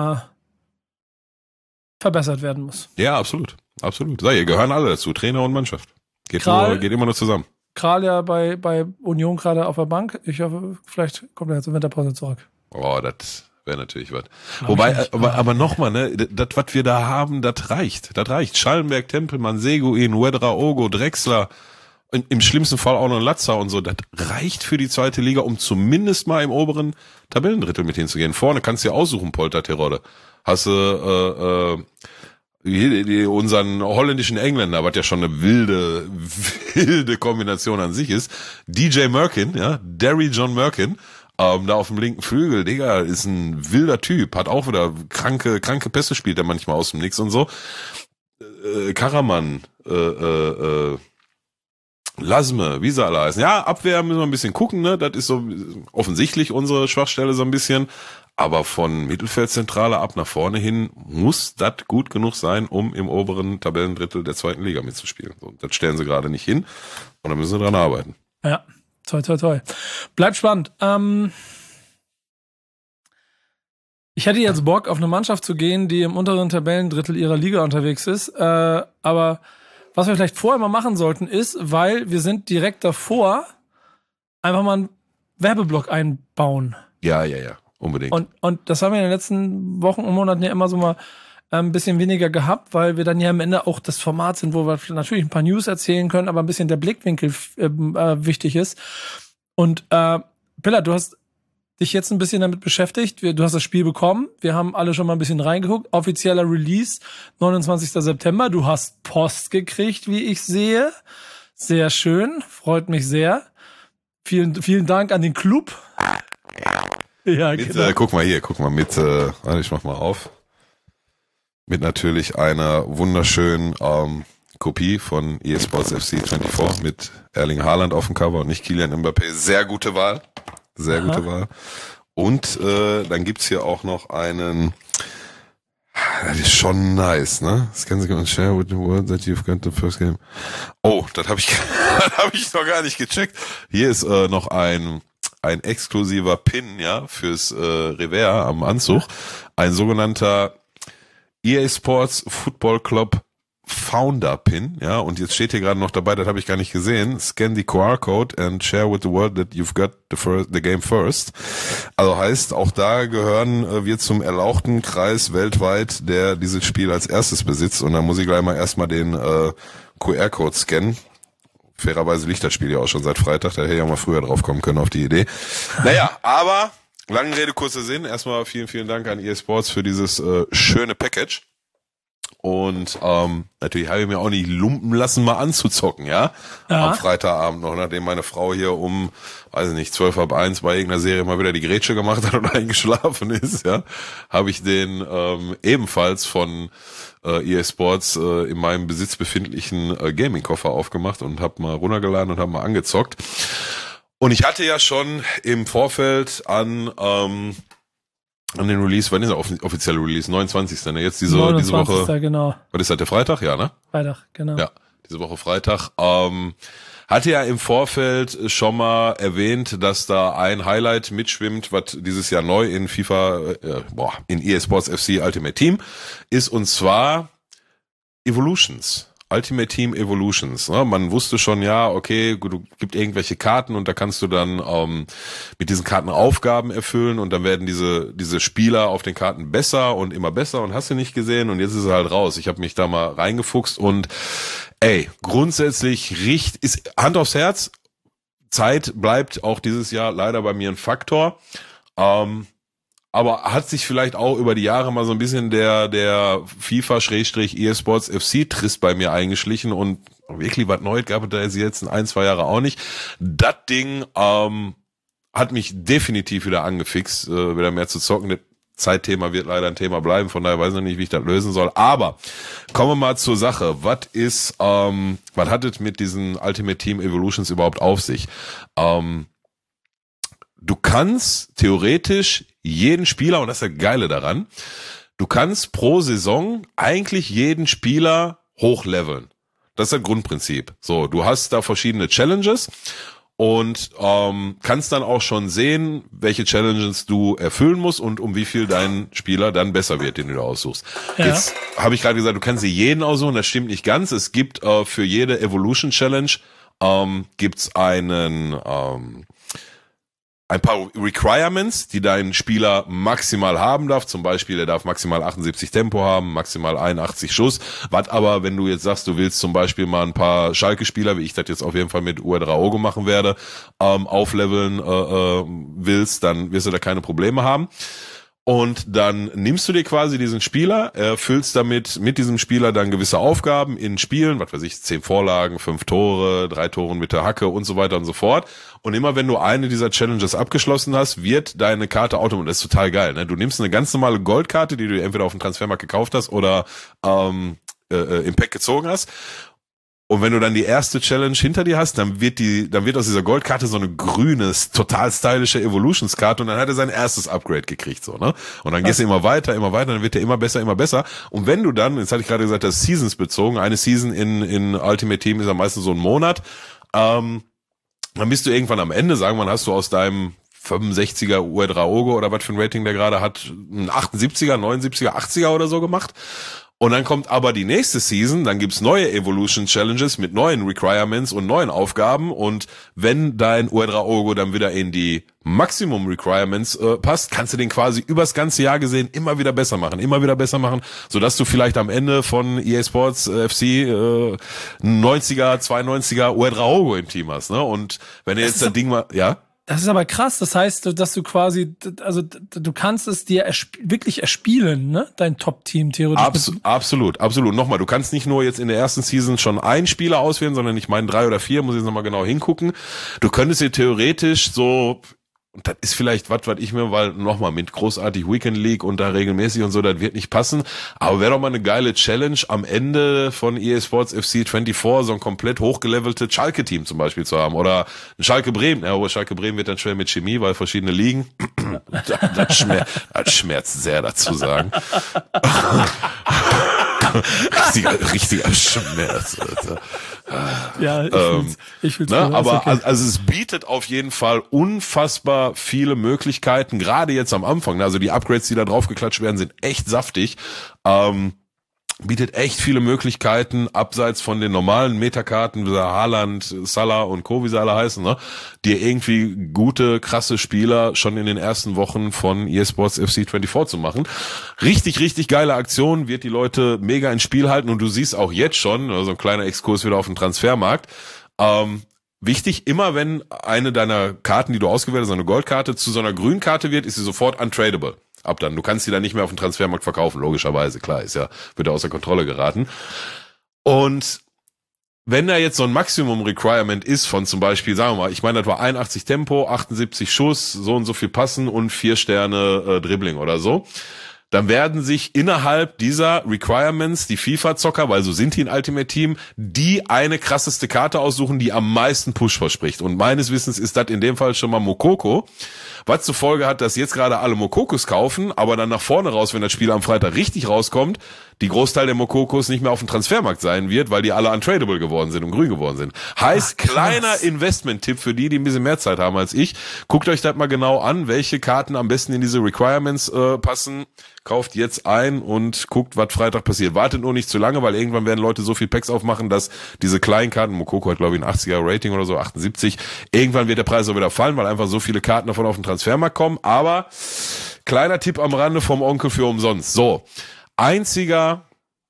Speaker 4: verbessert werden muss.
Speaker 3: Ja, absolut. Absolut. Ihr gehören alle dazu, Trainer und Mannschaft. Geht immer nur zusammen.
Speaker 4: Kral ja bei Union gerade auf der Bank. Ich hoffe, vielleicht kommt er jetzt zur Winterpause zurück.
Speaker 3: Oh, das wäre natürlich was. Wobei, aber nochmal, ne, das, was wir da haben, das reicht. Das reicht. Schallenberg, Tempelmann, Seguin, Ouedraogo, Drexler. im schlimmsten Fall auch noch ein Latza und so. Das reicht für die zweite Liga, um zumindest mal im oberen Tabellendrittel mit hinzugehen. Vorne kannst du ja aussuchen, Polter-Terodde. Hast du unseren holländischen Engländer, was ja schon eine wilde Kombination an sich ist. DJ Merkin, ja, Derry John Merkin, da auf dem linken Flügel, Digga, ist ein wilder Typ, hat auch wieder kranke Pässe, spielt er manchmal aus dem Nix und so. Karaman, Lasme, wie sie alle heißen. Ja, Abwehr müssen wir ein bisschen gucken, ne? Das ist so offensichtlich unsere Schwachstelle so ein bisschen. Aber von Mittelfeldzentrale ab nach vorne hin muss das gut genug sein, um im oberen Tabellendrittel der zweiten Liga mitzuspielen. So, das stellen sie gerade nicht hin und da müssen sie dran arbeiten.
Speaker 4: Ja, toll. Bleibt spannend. Ich hätte jetzt Bock, auf eine Mannschaft zu gehen, die im unteren Tabellendrittel ihrer Liga unterwegs ist. Aber was wir vielleicht vorher mal machen sollten, ist, weil wir sind direkt davor, einfach mal einen Werbeblock einbauen.
Speaker 3: Ja. Unbedingt.
Speaker 4: Und das haben wir in den letzten Wochen und Monaten ja immer so mal ein bisschen weniger gehabt, weil wir dann ja am Ende auch das Format sind, wo wir natürlich ein paar News erzählen können, aber ein bisschen der Blickwinkel wichtig ist. Und Pilla, du hast dich jetzt ein bisschen damit beschäftigt. Du hast das Spiel bekommen. Wir haben alle schon mal ein bisschen reingeguckt. Offizieller Release, 29. September. Du hast Post gekriegt, wie ich sehe. Sehr schön. Freut mich sehr. Vielen Dank an den Club. Ja,
Speaker 3: genau. Guck mal, warte, ich mach mal auf. Mit natürlich einer wunderschönen Kopie von eSports FC 24 mit Erling Haaland auf dem Cover und nicht Kylian Mbappé. Sehr gute Wahl. Gute Wahl. Und dann gibt's hier auch noch einen, das ist schon nice, ne? Das can you share with the world that you've got the first game. Oh, das habe ich noch gar nicht gecheckt. Hier ist noch ein exklusiver Pin, ja, fürs Revers am Anzug. Ein sogenannter EA Sports Football Club Founder Pin, ja, und jetzt steht hier gerade noch dabei, das habe ich gar nicht gesehen, scan the QR-Code and share with the world that you've got the game first. Also heißt, auch da gehören wir zum erlauchten Kreis weltweit, der dieses Spiel als erstes besitzt, und da muss ich gleich mal erstmal den QR-Code scannen. Fairerweise liegt das Spiel ja auch schon seit Freitag, da hätte ich auch mal früher drauf kommen können auf die Idee. Naja, aber lange Rede, kurzer Sinn. Erstmal vielen Dank an EA Sports für dieses schöne Package. Und natürlich habe ich mir auch nicht lumpen lassen, mal anzuzocken, ja? Am Freitagabend noch, nachdem meine Frau hier um, weiß ich nicht, 12:30 bei irgendeiner Serie mal wieder die Grätsche gemacht hat und eingeschlafen ist, ja, habe ich den ebenfalls von EA Sports in meinem Besitz befindlichen Gaming-Koffer aufgemacht und habe mal runtergeladen und habe mal angezockt. Und ich hatte ja schon im Vorfeld an den Release, wann ist der offizielle Release? 29. Ne? Jetzt diese Woche.
Speaker 4: Genau.
Speaker 3: Was ist das, der Freitag? Ja, ne?
Speaker 4: Freitag, genau.
Speaker 3: Ja, diese Woche Freitag. Hatte ja im Vorfeld schon mal erwähnt, dass da ein Highlight mitschwimmt, was dieses Jahr neu in in EA Sports FC Ultimate Team ist, und zwar Evolutions. Ultimate Team Evolutions. Ne? Man wusste schon, ja, okay, du gibt irgendwelche Karten und da kannst du dann mit diesen Karten Aufgaben erfüllen und dann werden diese Spieler auf den Karten besser und immer besser und hast du nicht gesehen, und jetzt ist es halt raus. Ich habe mich da mal reingefuchst und grundsätzlich ist Hand aufs Herz, Zeit bleibt auch dieses Jahr leider bei mir ein Faktor. Aber hat sich vielleicht auch über die Jahre mal so ein bisschen der FIFA/eSports FC-Trist bei mir eingeschlichen, und wirklich was Neues gab es da jetzt in 1-2 Jahre auch nicht. Das Ding hat mich definitiv wieder angefixt, wieder mehr zu zocken. Das Zeitthema wird leider ein Thema bleiben, von daher weiß ich noch nicht, wie ich das lösen soll. Aber kommen wir mal zur Sache. Was hat es mit diesen Ultimate Team Evolutions überhaupt auf sich? Du kannst theoretisch jeden Spieler, und das ist das Geile daran, du kannst pro Saison eigentlich jeden Spieler hochleveln. Das ist das Grundprinzip. So, du hast da verschiedene Challenges und kannst dann auch schon sehen, welche Challenges du erfüllen musst und um wie viel dein Spieler dann besser wird, den du da aussuchst. Ja. Jetzt habe ich gerade gesagt, du kannst dir jeden aussuchen, das stimmt nicht ganz. Es gibt für jede Evolution Challenge gibt's einen ein paar Requirements, die dein Spieler maximal haben darf. Zum Beispiel, er darf maximal 78 Tempo haben, maximal 81 Schuss. Was aber, wenn du jetzt sagst, du willst zum Beispiel mal ein paar Schalke-Spieler, wie ich das jetzt auf jeden Fall mit Ouedraogo machen werde, aufleveln willst, dann wirst du da keine Probleme haben. Und dann nimmst du dir quasi diesen Spieler, erfüllst damit mit diesem Spieler dann gewisse Aufgaben in Spielen, was weiß ich, 10 Vorlagen, 5 Tore, 3 Tore mit der Hacke und so weiter und so fort. Und immer wenn du eine dieser Challenges abgeschlossen hast, wird deine Karte automatisch, das ist total geil, ne? Du nimmst eine ganz normale Goldkarte, die du entweder auf dem Transfermarkt gekauft hast oder im Pack gezogen hast. Und wenn du dann die erste Challenge hinter dir hast, dann wird aus dieser Goldkarte so eine grüne, total stylische Evolutions-Karte und dann hat er sein erstes Upgrade gekriegt, so, ne? Und dann gehst du immer weiter, dann wird er immer besser. Und wenn du dann, jetzt hatte ich gerade gesagt, das ist Seasons bezogen, eine Season in Ultimate Team ist ja meistens so ein Monat, dann bist du irgendwann am Ende, sagen wir mal, hast du aus deinem 65er Ouedraogo oder was für ein Rating der gerade hat, ein 78er, 79er, 80er oder so gemacht. Und dann kommt aber die nächste Season, dann gibt's neue Evolution Challenges mit neuen Requirements und neuen Aufgaben und wenn dein Ouedraogo dann wieder in die Maximum Requirements passt, kannst du den quasi übers ganze Jahr gesehen immer wieder besser machen, sodass du vielleicht am Ende von EA Sports FC 90er, 92er Ouedraogo im Team hast, ne? Und wenn du jetzt das Ding mal, ja?
Speaker 4: Das ist aber krass. Das heißt, dass du quasi, also du kannst es dir wirklich erspielen, ne? Dein Top-Team theoretisch.
Speaker 3: Absolut. Nochmal, du kannst nicht nur jetzt in der ersten Season schon einen Spieler auswählen, sondern ich meine 3 oder 4, muss ich jetzt nochmal genau hingucken. Du könntest dir theoretisch so, und das ist vielleicht was ich mir, weil nochmal mit großartig Weekend League und da regelmäßig und so, das wird nicht passen. Aber wäre doch mal eine geile Challenge am Ende von EA Sports FC 24 so ein komplett hochgeleveltes Schalke-Team zum Beispiel zu haben. Oder ein Schalke Bremen. Ja, aber Schalke Bremen wird dann schwer mit Chemie, weil verschiedene Ligen. Das schmerzt sehr, dazu sagen. richtiger Schmerz, Alter.
Speaker 4: Ja, ich fühl's
Speaker 3: ne, aber okay. Also es bietet auf jeden Fall unfassbar viele Möglichkeiten, gerade jetzt am Anfang. Ne, also die Upgrades, die da drauf geklatscht werden, sind echt saftig. Bietet echt viele Möglichkeiten, abseits von den normalen Metakarten, wie Haaland, Salah und Co., wie sie alle heißen, ne, dir irgendwie gute, krasse Spieler schon in den ersten Wochen von EA Sports FC 24 zu machen. Richtig, richtig geile Aktion, wird die Leute mega ins Spiel halten und du siehst auch jetzt schon, also ein kleiner Exkurs wieder auf den Transfermarkt, wichtig, immer wenn eine deiner Karten, die du ausgewählt hast, eine Goldkarte zu so einer Grünkarte wird, ist sie sofort untradable. Ab dann. Du kannst die dann nicht mehr auf dem Transfermarkt verkaufen, logischerweise, klar, wird ja außer Kontrolle geraten. Und wenn da jetzt so ein Maximum-Requirement ist von zum Beispiel, sagen wir mal, ich meine, das war 81 Tempo, 78 Schuss, so und so viel Passen und 4 Sterne Dribbling oder so, dann werden sich innerhalb dieser Requirements die FIFA-Zocker, weil so sind die in Ultimate Team, die eine krasseste Karte aussuchen, die am meisten Push verspricht. Und meines Wissens ist das in dem Fall schon mal Moukoko, was zur Folge hat, dass jetzt gerade alle Moukokos kaufen, aber dann nach vorne raus, wenn das Spiel am Freitag richtig rauskommt, die Großteil der Moukokos nicht mehr auf dem Transfermarkt sein wird, weil die alle untradable geworden sind und grün geworden sind. Heißt, kleiner Investment-Tipp für die ein bisschen mehr Zeit haben als ich. Guckt euch das mal genau an, welche Karten am besten in diese Requirements passen. Kauft jetzt ein und guckt, was Freitag passiert. Wartet nur nicht zu lange, weil irgendwann werden Leute so viel Packs aufmachen, dass diese kleinen Karten, Moukoko hat glaube ich ein 80er Rating oder so, 78, irgendwann wird der Preis auch wieder fallen, weil einfach so viele Karten davon auf den Transfermarkt kommen. Aber kleiner Tipp am Rande vom Onkel für umsonst. So, einziger,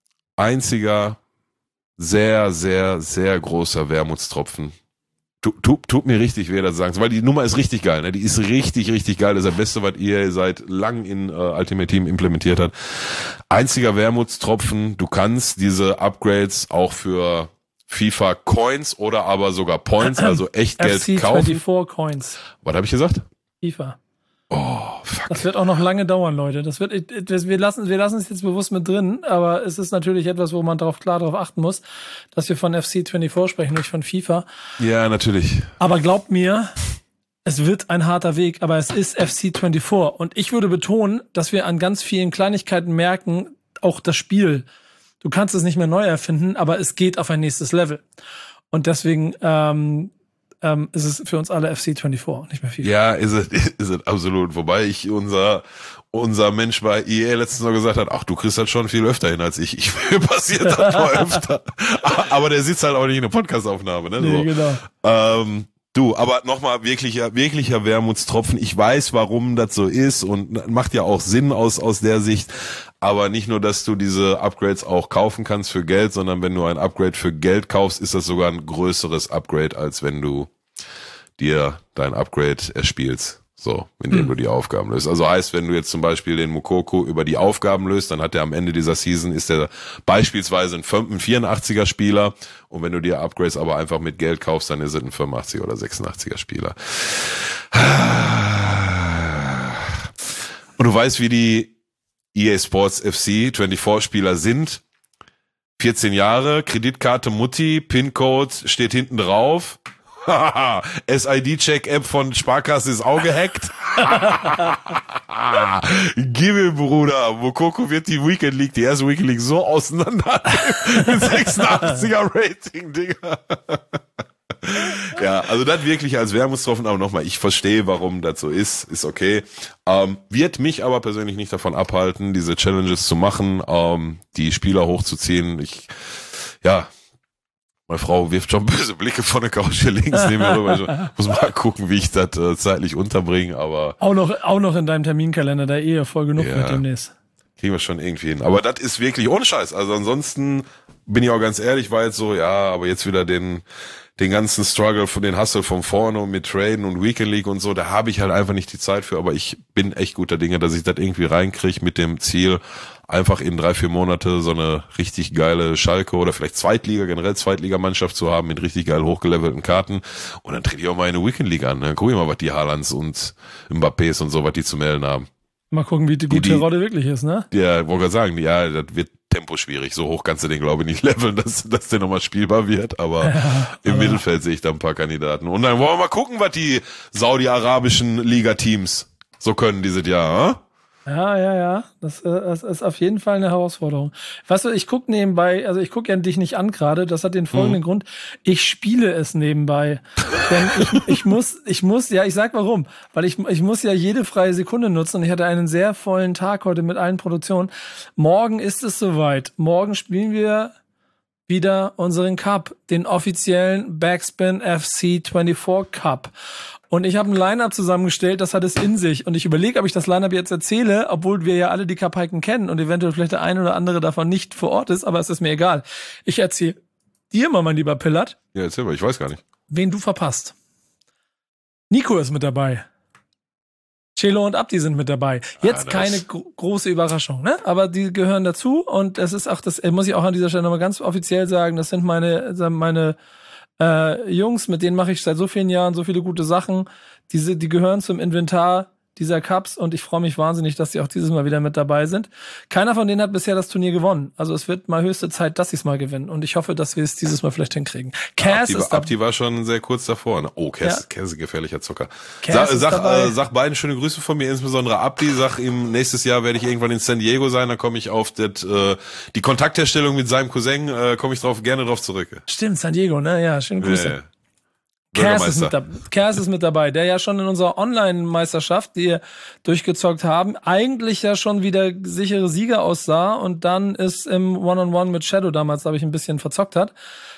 Speaker 3: sehr, sehr, sehr großer Wermutstropfen. Tut mir richtig weh, das sagen, weil die Nummer ist richtig geil, ne? Die ist richtig, richtig geil. Das ist das Beste, was ihr seit langem in Ultimate Team implementiert hat. Einziger Wermutstropfen, du kannst diese Upgrades auch für FIFA Coins oder aber sogar Points, also echt Geld kaufen.
Speaker 4: FC24 Coins.
Speaker 3: Was habe ich gesagt?
Speaker 4: FIFA.
Speaker 3: Oh, fuck.
Speaker 4: Das wird auch noch lange dauern, Leute. Wir lassen es jetzt bewusst mit drin, aber es ist natürlich etwas, wo man klar darauf achten muss, dass wir von FC24 sprechen, nicht von FIFA.
Speaker 3: Ja, natürlich.
Speaker 4: Aber glaubt mir, es wird ein harter Weg, aber es ist FC24. Und ich würde betonen, dass wir an ganz vielen Kleinigkeiten merken, auch das Spiel. Du kannst es nicht mehr neu erfinden, aber es geht auf ein nächstes Level. Und deswegen, ist es für uns alle FC24, nicht mehr FIFA.
Speaker 3: Ja, ist es absolut. Wobei ich unser Mensch bei EA letztens noch gesagt hat, ach, du kriegst halt schon viel öfter hin als ich. Mir passiert das mal öfter. Aber der sitzt halt auch nicht in der Podcastaufnahme, ne?
Speaker 4: Nee,
Speaker 3: so.
Speaker 4: Genau.
Speaker 3: Du, aber nochmal wirklicher Wermutstropfen. Ich weiß, warum das so ist und macht ja auch Sinn aus der Sicht. Aber nicht nur, dass du diese Upgrades auch kaufen kannst für Geld, sondern wenn du ein Upgrade für Geld kaufst, ist das sogar ein größeres Upgrade, als wenn du dir dein Upgrade erspielst. So, indem du die Aufgaben löst. Also heißt, wenn du jetzt zum Beispiel den Mukoko über die Aufgaben löst, dann hat er am Ende dieser Season, ist er beispielsweise ein 84er Spieler, und wenn du dir Upgrades aber einfach mit Geld kaufst, dann ist es ein 85er oder 86er Spieler. Und du weißt, wie die EA Sports FC 24 Spieler sind. 14 Jahre, Kreditkarte Mutti, PIN-Code steht hinten drauf. SID-Check-App von Sparkasse ist auch gehackt. Gib mir, Bruder. Mukoko wird die Weekend League, die erste Weekend League so auseinander mit 86er Rating, Digga. Ja, also das wirklich als Wermutstropfen, aber nochmal, ich verstehe, warum das so ist okay. Wird mich aber persönlich nicht davon abhalten, diese Challenges zu machen, die Spieler hochzuziehen. Meine Frau wirft schon böse Blicke von der Couch hier links neben mir rüber. Ich muss mal gucken, wie ich das zeitlich unterbringe, aber...
Speaker 4: Auch noch in deinem Terminkalender, da voll genug wird demnächst.
Speaker 3: Kriegen wir schon irgendwie hin. Aber das ist wirklich ohne Scheiß. Also ansonsten bin ich auch ganz ehrlich, war jetzt so, ja, aber jetzt wieder den ganzen Struggle von den Hustle von vorne und mit Traden und Weekend League und so, da habe ich halt einfach nicht die Zeit für, aber ich bin echt guter Dinge, dass ich das irgendwie reinkriege mit dem Ziel, einfach in 3-4 Monate so eine richtig geile Schalke oder vielleicht Zweitligamannschaft zu haben mit richtig geil hochgelevelten Karten, und dann trete ich auch mal eine Weekend League an. Dann guck ich mal, was die Haalands und Mbappés und so, was die zu melden haben.
Speaker 4: Mal gucken, wie gut Terodde wirklich ist, ne?
Speaker 3: Ja, wollte gerade sagen, ja, das wird Tempo schwierig. So hoch kannst du den, glaube ich, nicht leveln, dass der nochmal spielbar wird. Aber im Mittelfeld sehe ich da ein paar Kandidaten. Und dann wollen wir mal gucken, was die saudi-arabischen Liga-Teams so können dieses Jahr. Hm?
Speaker 4: Ja. Das ist auf jeden Fall eine Herausforderung. Weißt du, ich gucke nebenbei, also ich gucke ja dich nicht an gerade, das hat den folgenden Grund, ich spiele es nebenbei. Denn ich muss, ja, ich sag warum, weil ich muss ja jede freie Sekunde nutzen, und ich hatte einen sehr vollen Tag heute mit allen Produktionen. Morgen ist es soweit. Morgen spielen wir wieder unseren Cup, den offiziellen Backspin FC 24 Cup. Und ich habe ein Line-Up zusammengestellt, das hat es in sich. Und ich überlege, ob ich das Line-Up jetzt erzähle, obwohl wir ja alle die Cup-Hiken kennen und eventuell vielleicht der eine oder andere davon nicht vor Ort ist, aber es ist mir egal. Ich erzähle dir mal, mein lieber Pillard.
Speaker 3: Ja, erzähl mal, ich weiß gar nicht.
Speaker 4: Wen du verpasst. Nico ist mit dabei. Celo und Abdi sind mit dabei. Jetzt keine große Überraschung, ne? Aber die gehören dazu, und es ist auch, das muss ich auch an dieser Stelle nochmal ganz offiziell sagen, das sind meine Jungs, mit denen mache ich seit so vielen Jahren so viele gute Sachen. Die gehören zum Inventar dieser Cups, und ich freue mich wahnsinnig, dass die auch dieses Mal wieder mit dabei sind. Keiner von denen hat bisher das Turnier gewonnen. Also es wird mal höchste Zeit, dass sie es mal gewinnen. Und ich hoffe, dass wir es dieses Mal vielleicht hinkriegen.
Speaker 3: Abdi war schon sehr kurz davor. Ne? Oh, Cass ist gefährlicher Zucker. Sag beiden schöne Grüße von mir, insbesondere Abdi. Sag ihm, nächstes Jahr werde ich irgendwann in San Diego sein. Da komme ich auf die Kontaktherstellung mit seinem Cousin, komme ich gerne drauf zurück.
Speaker 4: Stimmt, San Diego, ne? Ja, schöne Grüße. Kers ist mit dabei, der ja schon in unserer Online-Meisterschaft, die wir durchgezockt haben, eigentlich ja schon wieder sichere Sieger aussah, und dann ist im One-on-One mit Shadow damals, glaube ich, ein bisschen verzockt hat.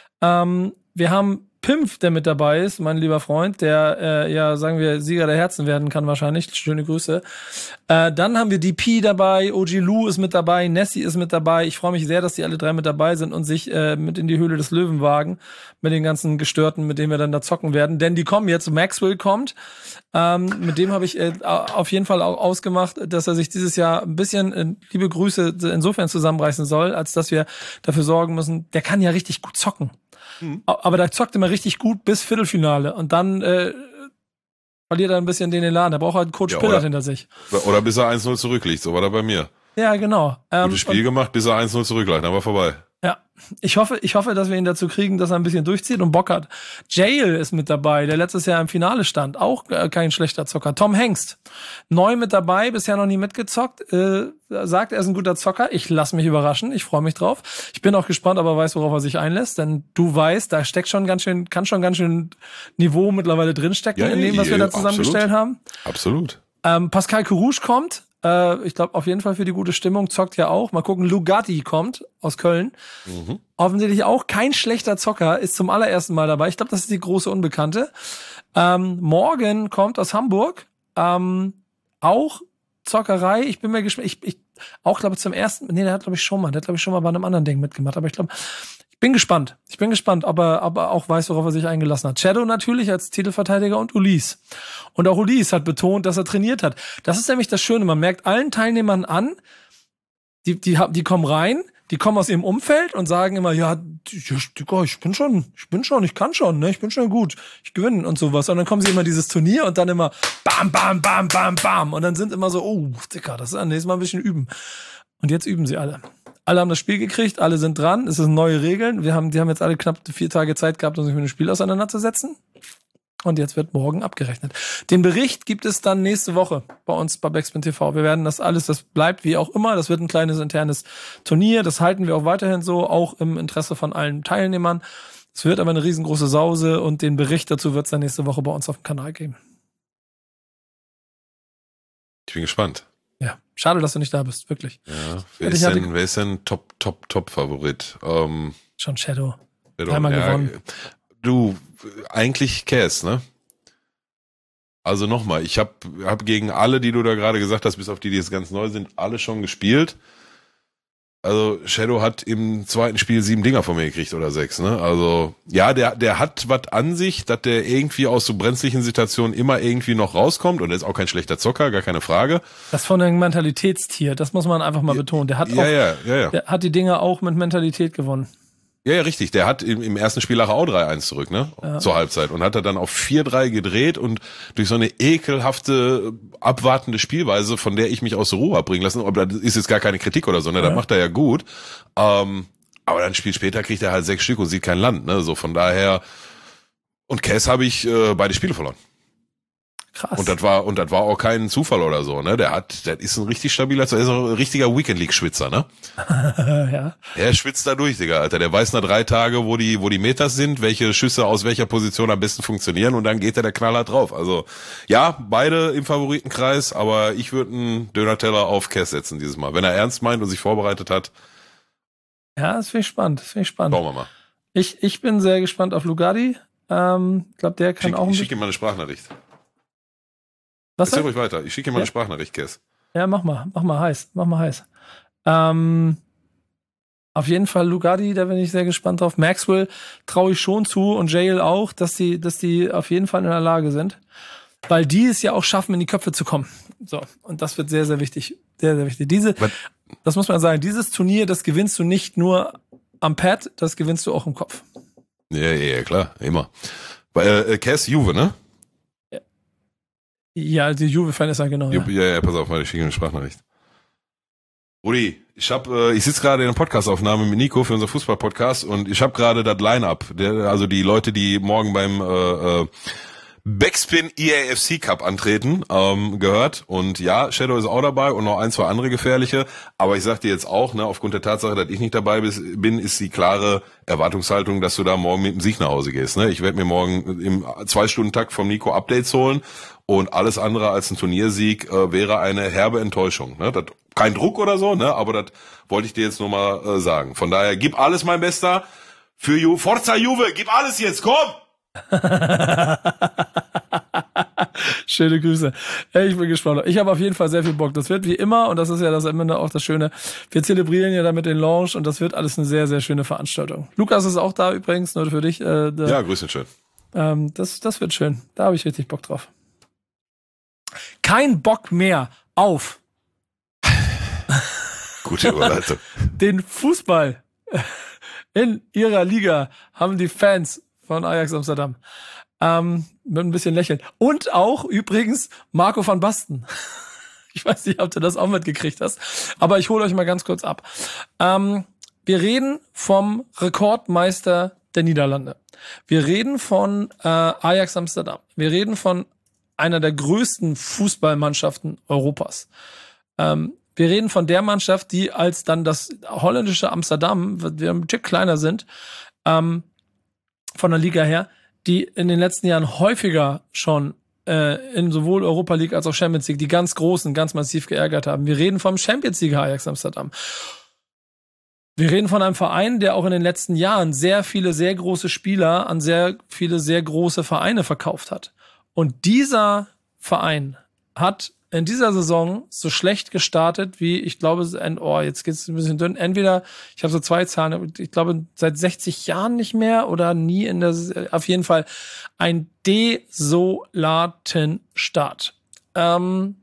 Speaker 4: Wir haben Pimpf, der mit dabei ist, mein lieber Freund, der sagen wir Sieger der Herzen werden kann wahrscheinlich. Schöne Grüße. Dann haben wir DP dabei, OG Lou ist mit dabei, Nessie ist mit dabei. Ich freue mich sehr, dass die alle drei mit dabei sind und sich mit in die Höhle des Löwen wagen, mit den ganzen Gestörten, mit denen wir dann da zocken werden. Denn die kommen jetzt, Maxwell kommt. Mit dem habe ich auf jeden Fall auch ausgemacht, dass er sich dieses Jahr ein bisschen, liebe Grüße, insofern zusammenreißen soll, als dass wir dafür sorgen müssen, der kann ja richtig gut zocken. Aber der zockt immer richtig gut bis Viertelfinale, und dann verliert er ein bisschen den Elan. Da braucht er einen Coach Pillard hinter sich.
Speaker 3: Oder bis er 1-0 zurückliegt, so war er bei mir.
Speaker 4: Ja, genau.
Speaker 3: Gutes Spiel gemacht, bis er 1-0 zurücklag, dann war vorbei.
Speaker 4: Ja, ich hoffe, dass wir ihn dazu kriegen, dass er ein bisschen durchzieht und Bock hat. Jail ist mit dabei, der letztes Jahr im Finale stand. Auch kein schlechter Zocker. Tom Hengst, neu mit dabei, bisher noch nie mitgezockt. Sagt, er ist ein guter Zocker. Ich lasse mich überraschen. Ich freue mich drauf. Ich bin auch gespannt, aber weiß, worauf er sich einlässt. Denn du weißt, da steckt schon ganz schön Niveau mittlerweile drinstecken in dem, was wir da zusammengestellt haben.
Speaker 3: Absolut.
Speaker 4: Pascal Kurusch kommt. Ich glaube, auf jeden Fall für die gute Stimmung, zockt ja auch. Mal gucken, Lugatti kommt aus Köln. Offensichtlich auch kein schlechter Zocker, ist zum allerersten Mal dabei. Ich glaube, das ist die große Unbekannte. Morgen kommt aus Hamburg auch Zockerei. Ich bin mir gespannt. Ich auch, glaube ich, der hat, glaube ich, schon mal bei einem anderen Ding mitgemacht. Aber ich glaube, ich bin gespannt, ob er auch weiß, worauf er sich eingelassen hat. Shadow natürlich als Titelverteidiger und Ulis. Und auch Ulis hat betont, dass er trainiert hat. Das ist nämlich das Schöne. Man merkt allen Teilnehmern an, die kommen rein, die kommen aus ihrem Umfeld und sagen immer, ja, ich bin schon, ich kann schon, ne, ich bin schon gut, ich gewinne und sowas. Und dann kommen sie immer dieses Turnier und dann immer bam, bam, bam, bam, bam. Und dann sind immer so, oh, Dicker, das ist nächstes Mal ein bisschen üben. Und jetzt üben sie alle. Alle haben das Spiel gekriegt, alle sind dran, es sind neue Regeln. Die haben jetzt alle knapp 4 Tage Zeit gehabt, um sich mit dem Spiel auseinanderzusetzen. Und jetzt wird morgen abgerechnet. Den Bericht gibt es dann nächste Woche bei uns bei Backspin TV. Wir werden das bleibt wie auch immer. Das wird ein kleines internes Turnier. Das halten wir auch weiterhin so, auch im Interesse von allen Teilnehmern. Es wird aber eine riesengroße Sause und den Bericht dazu wird es dann nächste Woche bei uns auf dem Kanal geben.
Speaker 3: Ich bin gespannt.
Speaker 4: Ja, schade, dass du nicht da bist, wirklich.
Speaker 3: Ja, wer ist denn Top-Favorit?
Speaker 4: Schon Shadow. Einmal gewonnen.
Speaker 3: Du, eigentlich Cass, ne? Also nochmal, ich hab gegen alle, die du da gerade gesagt hast, bis auf die jetzt ganz neu sind, alle schon gespielt. Also Shadow hat im zweiten Spiel 7 Dinger von mir gekriegt oder 6, ne? Also ja, der hat was an sich, dass der irgendwie aus so brenzlichen Situationen immer irgendwie noch rauskommt und er ist auch kein schlechter Zocker, gar keine Frage.
Speaker 4: Das von einem Mentalitätstier, das muss man einfach mal betonen. Der hat Der hat die Dinger auch mit Mentalität gewonnen.
Speaker 3: Ja, richtig. Der hat im ersten Spiel lag er auch 3-1 zurück, ne? Ja. Zur Halbzeit. Und hat er dann auf 4-3 gedreht und durch so eine ekelhafte, abwartende Spielweise, von der ich mich aus der Ruhe habe bringen lassen, aber das ist jetzt gar keine Kritik oder so, ne? Das macht er ja gut. Aber dann ein Spiel später kriegt er halt 6 Stück und sieht kein Land, ne? So von daher. Und Cass habe ich beide Spiele verloren. Krass. Und das war auch kein Zufall oder so, ne? Der ist ein richtig stabiler, der ist auch ein richtiger Weekend League Schwitzer, ne?
Speaker 4: Ja.
Speaker 3: Der schwitzt da durch, Digga, Alter. Der weiß nach 3 Tage, wo die Meters sind, welche Schüsse aus welcher Position am besten funktionieren und dann geht der Knaller drauf. Also, ja, beide im Favoritenkreis, aber ich würde einen Döner-Teller auf Cass setzen dieses Mal. Wenn er ernst meint und sich vorbereitet hat.
Speaker 4: Ja, das finde ich spannend, Schauen
Speaker 3: wir mal.
Speaker 4: Ich bin sehr gespannt auf Lugardi. Glaube, der kann auch
Speaker 3: Ich schicke ihm mal eine Sprachnachricht.
Speaker 4: Was?
Speaker 3: Erzähl ruhig weiter. Ich schicke ihm mal eine Sprachnachricht, Cass.
Speaker 4: Ja, mach mal heiß. Auf jeden Fall Lugardi, da bin ich sehr gespannt drauf. Maxwell traue ich schon zu und Jael auch, dass die auf jeden Fall in der Lage sind. Weil die es ja auch schaffen, in die Köpfe zu kommen. So, und das wird sehr, sehr wichtig. Sehr, sehr wichtig. Das muss man sagen, dieses Turnier, das gewinnst du nicht nur am Pad, das gewinnst du auch im Kopf.
Speaker 3: Ja, klar, immer. Bei Cass Juve, ne?
Speaker 4: Ja, die Juve-Fan ist ja genau.
Speaker 3: Ja, pass auf, ich schicke eine Sprachnachricht. Rudi, ich sitze gerade in einer Podcastaufnahme mit Nico für unser Fußball-Podcast und ich habe gerade das Line-Up, also die Leute, die morgen beim Backspin EAFC Cup antreten, gehört. Und ja, Shadow ist auch dabei und noch 1, 2 andere gefährliche. Aber ich sag dir jetzt auch, ne, aufgrund der Tatsache, dass ich nicht dabei bin, ist die klare Erwartungshaltung, dass du da morgen mit dem Sieg nach Hause gehst. Ne? Ich werde mir morgen im 2-Stunden-Takt vom Nico Updates holen und alles andere als ein Turniersieg wäre eine herbe Enttäuschung. Ne? Das, kein Druck oder so, ne? Aber das wollte ich dir jetzt nur mal sagen. Von daher, gib alles, mein Bester, für Juve. Forza Juve, gib alles jetzt, komm!
Speaker 4: Schöne Grüße. Ich bin gespannt. Ich habe auf jeden Fall sehr viel Bock. Das wird wie immer, und das ist ja das am Ende auch das Schöne, wir zelebrieren ja damit den Launch und das wird alles eine sehr, sehr schöne Veranstaltung. Lukas ist auch da übrigens, nur für dich.
Speaker 3: Ja, grüß dich schön.
Speaker 4: Das wird schön. Da habe ich richtig Bock drauf. Kein Bock mehr auf
Speaker 3: gute Überleitung.
Speaker 4: Den Fußball in ihrer Liga haben die Fans von Ajax Amsterdam. Mit ein bisschen Lächeln. Und auch übrigens Marco van Basten. Ich weiß nicht, ob du das auch mitgekriegt hast, aber ich hole euch mal ganz kurz ab. Wir reden vom Rekordmeister der Niederlande. Wir reden von Ajax Amsterdam. Wir reden von einer der größten Fußballmannschaften Europas. Wir reden von der Mannschaft, die als dann das holländische Amsterdam, wir ein Tick kleiner sind, von der Liga her, die in den letzten Jahren häufiger schon in sowohl Europa League als auch Champions League die ganz Großen ganz massiv geärgert haben. Wir reden vom Champions-Sieger Ajax Amsterdam. Wir reden von einem Verein, der auch in den letzten Jahren sehr viele, sehr große Spieler an sehr viele, sehr große Vereine verkauft hat. Und dieser Verein hat in dieser Saison so schlecht gestartet wie, ich glaube, jetzt geht's ein bisschen dünn. Entweder, ich habe so 2 Zahlen, ich glaube, seit 60 Jahren nicht mehr oder nie auf jeden Fall ein desolaten Start. 5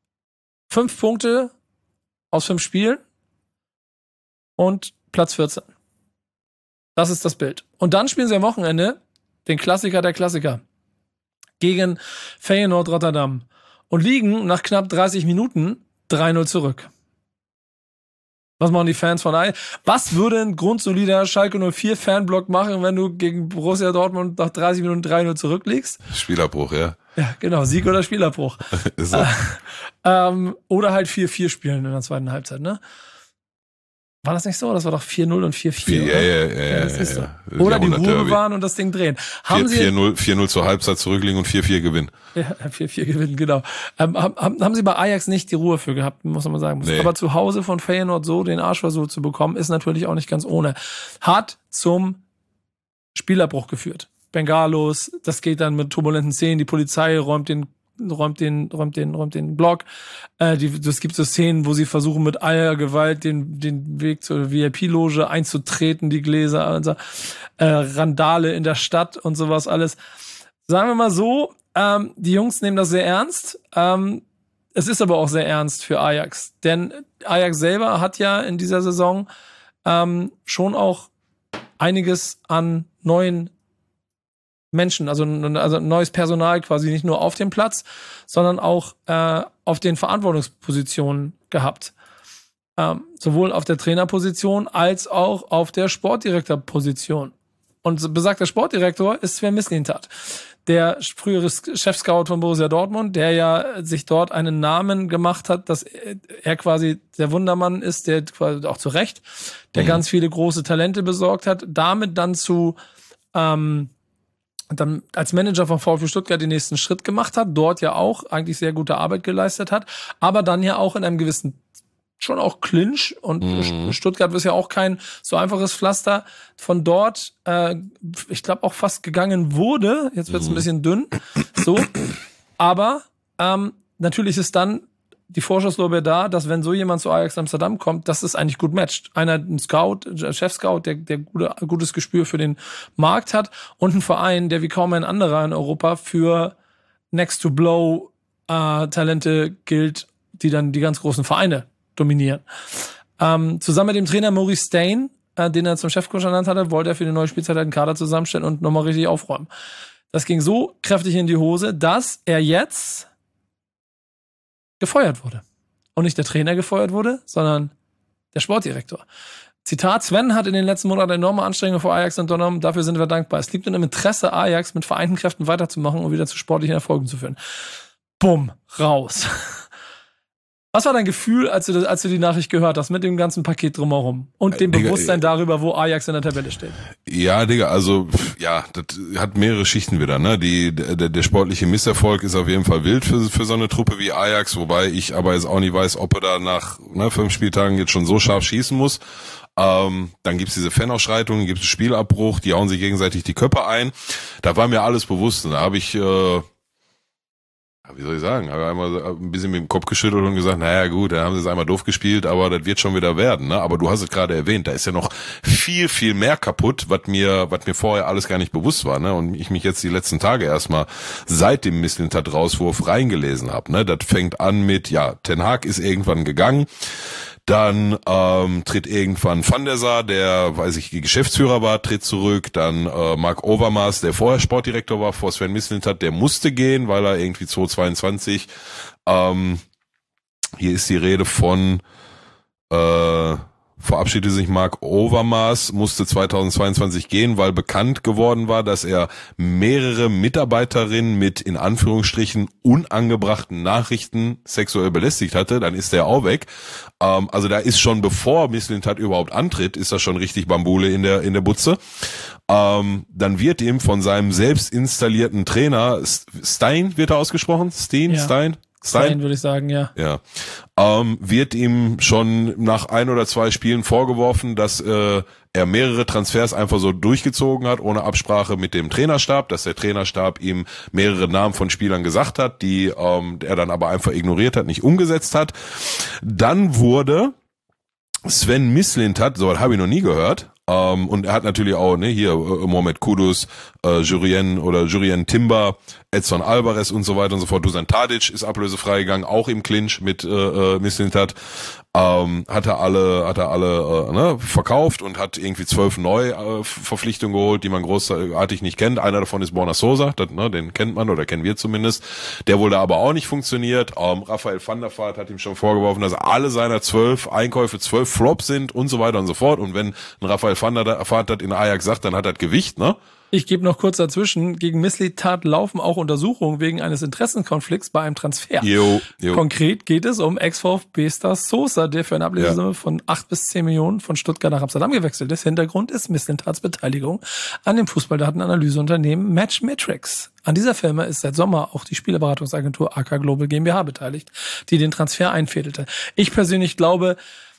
Speaker 4: Punkte aus 5 Spielen und Platz 14. Das ist das Bild. Und dann spielen sie am Wochenende den Klassiker der Klassiker gegen Feyenoord Rotterdam und liegen nach knapp 30 Minuten 3-0 zurück. Was machen die Fans von Ajax? Was würde ein grundsolider Schalke 04 Fanblock machen, wenn du gegen Borussia Dortmund nach 30 Minuten 3-0 zurückliegst?
Speaker 3: Spielabbruch, ja.
Speaker 4: Ja, genau, Sieg oder Spielabbruch.
Speaker 3: Ist so.
Speaker 4: Oder halt 4-4 spielen in der zweiten Halbzeit, ne? War das nicht so? Das war doch 4-0 und 4-4.
Speaker 3: Ja.
Speaker 4: Das ist so. Oder die Ruhe bewahren und das Ding drehen.
Speaker 3: 4-0 zur Halbzeit zurückliegen und 4-4 gewinnen.
Speaker 4: Ja, 4-4 gewinnen, genau. Haben sie bei Ajax nicht die Ruhe für gehabt, muss man sagen. Nee. Aber zu Hause von Feyenoord so den Arsch versucht zu bekommen, ist natürlich auch nicht ganz ohne. Hat zum Spielabbruch geführt. Bengalos, das geht dann mit turbulenten Szenen, die Polizei räumt den Block. Es gibt so Szenen, wo sie versuchen mit Eiergewalt den Weg zur VIP-Loge einzutreten, die Gläser, also, Randale in der Stadt und sowas alles. Sagen wir mal so, die Jungs nehmen das sehr ernst. Es ist aber auch sehr ernst für Ajax, denn Ajax selber hat ja in dieser Saison schon auch einiges an neuen Menschen, also neues Personal quasi nicht nur auf dem Platz, sondern auch auf den Verantwortungspositionen gehabt. Sowohl auf der Trainerposition als auch auf der Sportdirektorposition. Und besagter Sportdirektor ist Sven Mislintat, der frühere Chefscout von Borussia Dortmund, der ja sich dort einen Namen gemacht hat, dass er quasi der Wundermann ist, der quasi auch zu Recht, der ganz viele große Talente besorgt hat, damit dann dann als Manager von VfB Stuttgart den nächsten Schritt gemacht hat, dort ja auch eigentlich sehr gute Arbeit geleistet hat, aber dann ja auch in einem gewissen schon auch Clinch und Stuttgart ist ja auch kein so einfaches Pflaster, von dort ich glaube auch fast gegangen wurde, jetzt wird es ein bisschen dünn, so, aber natürlich ist dann die Vorschusslorbeer da, dass wenn so jemand zu Ajax Amsterdam kommt, dass es eigentlich gut matcht. Ein Scout, ein Chef-Scout, der gutes Gespür für den Markt hat und ein Verein, der wie kaum ein anderer in Europa für Next-to-Blow Talente gilt, die dann die ganz großen Vereine dominieren. Zusammen mit dem Trainer Maurice Steyn, den er zum Chefcoach ernannt hatte, wollte er für die neue Spielzeit einen Kader zusammenstellen und nochmal richtig aufräumen. Das ging so kräftig in die Hose, dass er jetzt gefeuert wurde. Und nicht der Trainer gefeuert wurde, sondern der Sportdirektor. Zitat, Sven hat in den letzten Monaten enorme Anstrengungen vor Ajax unternommen, dafür sind wir dankbar. Es liegt in dem Interesse Ajax mit vereinten Kräften weiterzumachen und wieder zu sportlichen Erfolgen zu führen. Bumm, raus. Was war dein Gefühl, als du die Nachricht gehört hast, mit dem ganzen Paket drumherum und dem Bewusstsein darüber, wo Ajax in der Tabelle steht?
Speaker 3: Ja, Digga, also, ja, das hat mehrere Schichten wieder, ne? Der sportliche Misserfolg ist auf jeden Fall wild für so eine Truppe wie Ajax, wobei ich aber jetzt auch nicht weiß, ob er da nach 5 Spieltagen jetzt schon so scharf schießen muss. Dann gibt's diese Fanausschreitungen, gibt's einen Spielabbruch, die hauen sich gegenseitig die Köpfe ein. Da war mir alles bewusst und da habe ich, wie soll ich sagen, habe einmal ein bisschen mit dem Kopf geschüttelt und gesagt, naja gut, dann haben sie es einmal doof gespielt, aber das wird schon wieder werden, ne? Aber du hast es gerade erwähnt, da ist ja noch viel, viel mehr kaputt, was mir vorher alles gar nicht bewusst war, ne? Und ich mich jetzt die letzten Tage erstmal seit dem Mislintat-Rauswurf reingelesen habe, ne? Das fängt an mit, ja, Ten Hag ist irgendwann gegangen. Dann tritt irgendwann Van der Sar, der, Geschäftsführer war, tritt zurück. Dann Mark Overmars, der vorher Sportdirektor war, vor Sven Mislintat, der musste gehen, weil er irgendwie 2022, hier ist die Rede von, verabschiedete sich Mark Overmars, musste 2022 gehen, weil bekannt geworden war, dass er mehrere Mitarbeiterinnen mit, in Anführungsstrichen, unangebrachten Nachrichten sexuell belästigt hatte. Dann ist er auch weg. Also da ist schon, bevor Mislintat überhaupt antritt, ist da schon richtig Bambule in der Butze. Dann wird ihm von seinem selbst installierten Trainer, Steyn wird er ausgesprochen? Steyn?
Speaker 4: Stein, würde ich sagen, ja.
Speaker 3: Ja. Wird ihm schon nach 1 oder 2 Spielen vorgeworfen, dass er mehrere Transfers einfach so durchgezogen hat, ohne Absprache mit dem Trainerstab, dass der Trainerstab ihm mehrere Namen von Spielern gesagt hat, die er dann aber einfach ignoriert hat, nicht umgesetzt hat. Dann wurde Sven Mislintat, so habe ich noch nie gehört, und er hat natürlich auch, hier Mohamed Kudus, Jurien Timber, Edson Alvarez und so weiter und so fort. Dusan Tadic ist ablösefrei gegangen, auch im Clinch mit Mislintat. Hat er alle verkauft und hat irgendwie 12 Neuverpflichtungen geholt, die man großartig nicht kennt. Einer davon ist Borna Sosa, den kennt man oder kennen wir zumindest. Der wohl da aber auch nicht funktioniert. Raphael van der Vaart hat ihm schon vorgeworfen, dass alle seiner 12 Einkäufe 12 Flops sind und so weiter und so fort. Und wenn ein Raphael van der Vaart das in Ajax sagt, dann hat das Gewicht, ne?
Speaker 4: Ich gebe noch kurz dazwischen, gegen Mislintat laufen auch Untersuchungen wegen eines Interessenkonflikts bei einem Transfer.
Speaker 3: Jo.
Speaker 4: Konkret geht es um Ex-VfB-Star Sosa, der für eine Ablösesumme von 8 bis 10 Millionen von Stuttgart nach Amsterdam gewechselt ist. Hintergrund ist Mislintats Beteiligung an dem Fußballdatenanalyseunternehmen Matchmetrics. An dieser Firma ist seit Sommer auch die Spielerberatungsagentur AK Global GmbH beteiligt, die den Transfer einfädelte. Ich persönlich glaube,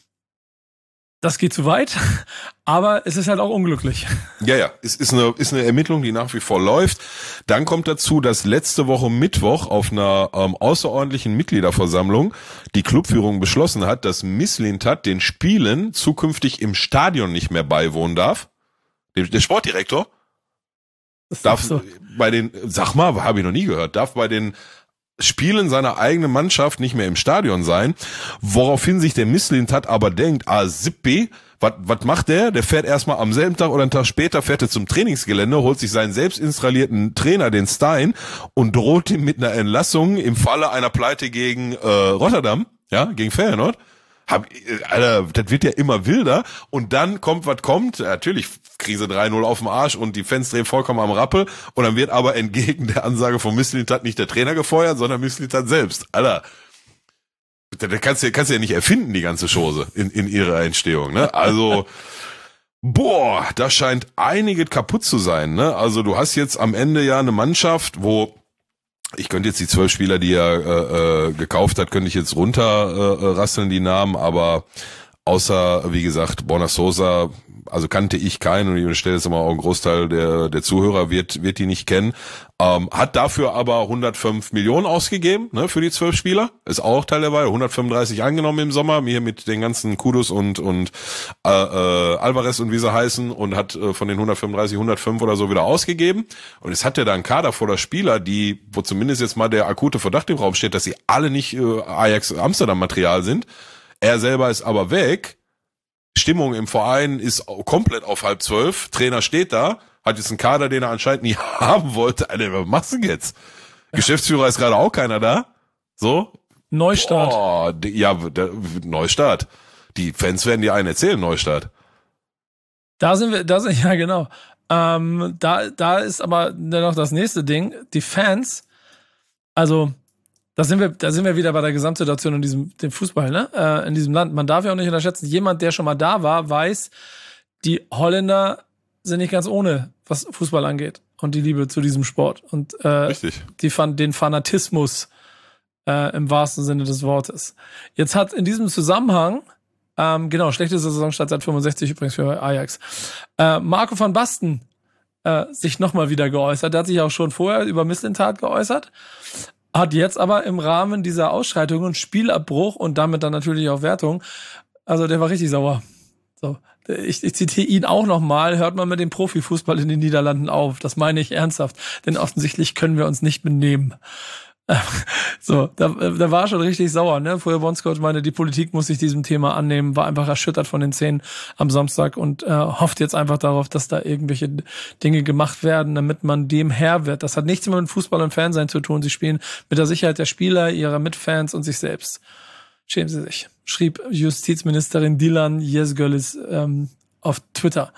Speaker 4: das geht zu weit, aber es ist halt auch unglücklich.
Speaker 3: Ja, es ist eine Ermittlung, die nach wie vor läuft. Dann kommt dazu, dass letzte Woche Mittwoch auf einer außerordentlichen Mitgliederversammlung die Clubführung beschlossen hat, dass Mislintat den Spielen zukünftig im Stadion nicht mehr beiwohnen darf. Der Sportdirektor darf
Speaker 4: so.
Speaker 3: Habe ich noch nie gehört, darf bei den Spielen seiner eigenen Mannschaft nicht mehr im Stadion sein, woraufhin sich der Mislintat aber denkt, Sippi, was macht der? Der fährt erstmal am selben Tag oder einen Tag später fährt er zum Trainingsgelände, holt sich seinen selbst installierten Trainer, den Stein, und droht ihm mit einer Entlassung im Falle einer Pleite gegen Rotterdam, gegen Feyenoord. Alter, das wird ja immer wilder. Und dann kommt, was kommt. Natürlich, Krise 3-0 auf dem Arsch und die Fans drehen vollkommen am Rappel. Und dann wird aber entgegen der Ansage von Mislintat nicht der Trainer gefeuert, sondern Mislintat selbst. Alter, da kannst du ja nicht erfinden, die ganze Chose in ihrer Entstehung, ne? Also, da scheint einiges kaputt zu sein, ne? Also du hast jetzt am Ende ja eine Mannschaft, wo ich könnte jetzt die 12 Spieler, die er gekauft hat, könnte ich jetzt runterrasseln, die Namen, aber außer, wie gesagt, Borna Sosa, also kannte ich keinen, und ich stelle jetzt mal auch ein Großteil der Zuhörer wird die nicht kennen, hat dafür aber 105 Millionen ausgegeben, ne, für die 12 Spieler, ist auch Teil der Wahl, 135 angenommen im Sommer, mir mit den ganzen Kudus und Alvarez und wie sie heißen, und hat von den 135 105 oder so wieder ausgegeben, und jetzt hat er da einen Kader voller Spieler, wo zumindest jetzt mal der akute Verdacht im Raum steht, dass sie alle nicht Ajax Amsterdam Material sind. Er selber ist aber weg. Stimmung im Verein ist komplett auf 11:30. Trainer steht da, hat jetzt einen Kader, den er anscheinend nie haben wollte. Alter, was machst du denn jetzt? Geschäftsführer ist gerade auch keiner da. So?
Speaker 4: Neustart.
Speaker 3: Neustart. Die Fans werden dir einen erzählen, Neustart.
Speaker 4: Ja, genau. Da ist aber noch das nächste Ding. Die Fans, also, da sind wir wieder bei der Gesamtsituation in dem Fußball, ne? In diesem Land. Man darf ja auch nicht unterschätzen, jemand, der schon mal da war, weiß, die Holländer sind nicht ganz ohne, was Fußball angeht und die Liebe zu diesem Sport und
Speaker 3: Richtig.
Speaker 4: den Fanatismus im wahrsten Sinne des Wortes. Jetzt hat in diesem Zusammenhang, schlechteste Saisonstart seit 65 übrigens für Ajax, Marco van Basten sich nochmal wieder geäußert. Der hat sich auch schon vorher über Mislintat geäußert. Hat jetzt aber im Rahmen dieser Ausschreitungen Spielabbruch und damit dann natürlich auch Wertung, also der war richtig sauer. So, ich zitiere ihn auch nochmal, hört mal mit dem Profifußball in den Niederlanden auf. Das meine ich ernsthaft, denn offensichtlich können wir uns nicht benehmen. So, da war schon richtig sauer, ne? Vorher Bondscoach meinte, die Politik muss sich diesem Thema annehmen, war einfach erschüttert von den Szenen am Samstag und hofft jetzt einfach darauf, dass da irgendwelche Dinge gemacht werden, damit man dem Herr wird. Das hat nichts mehr mit Fußball und Fansein zu tun. Sie spielen mit der Sicherheit der Spieler, ihrer Mitfans und sich selbst. Schämen Sie sich, schrieb Justizministerin Dilan Yezgölis auf Twitter.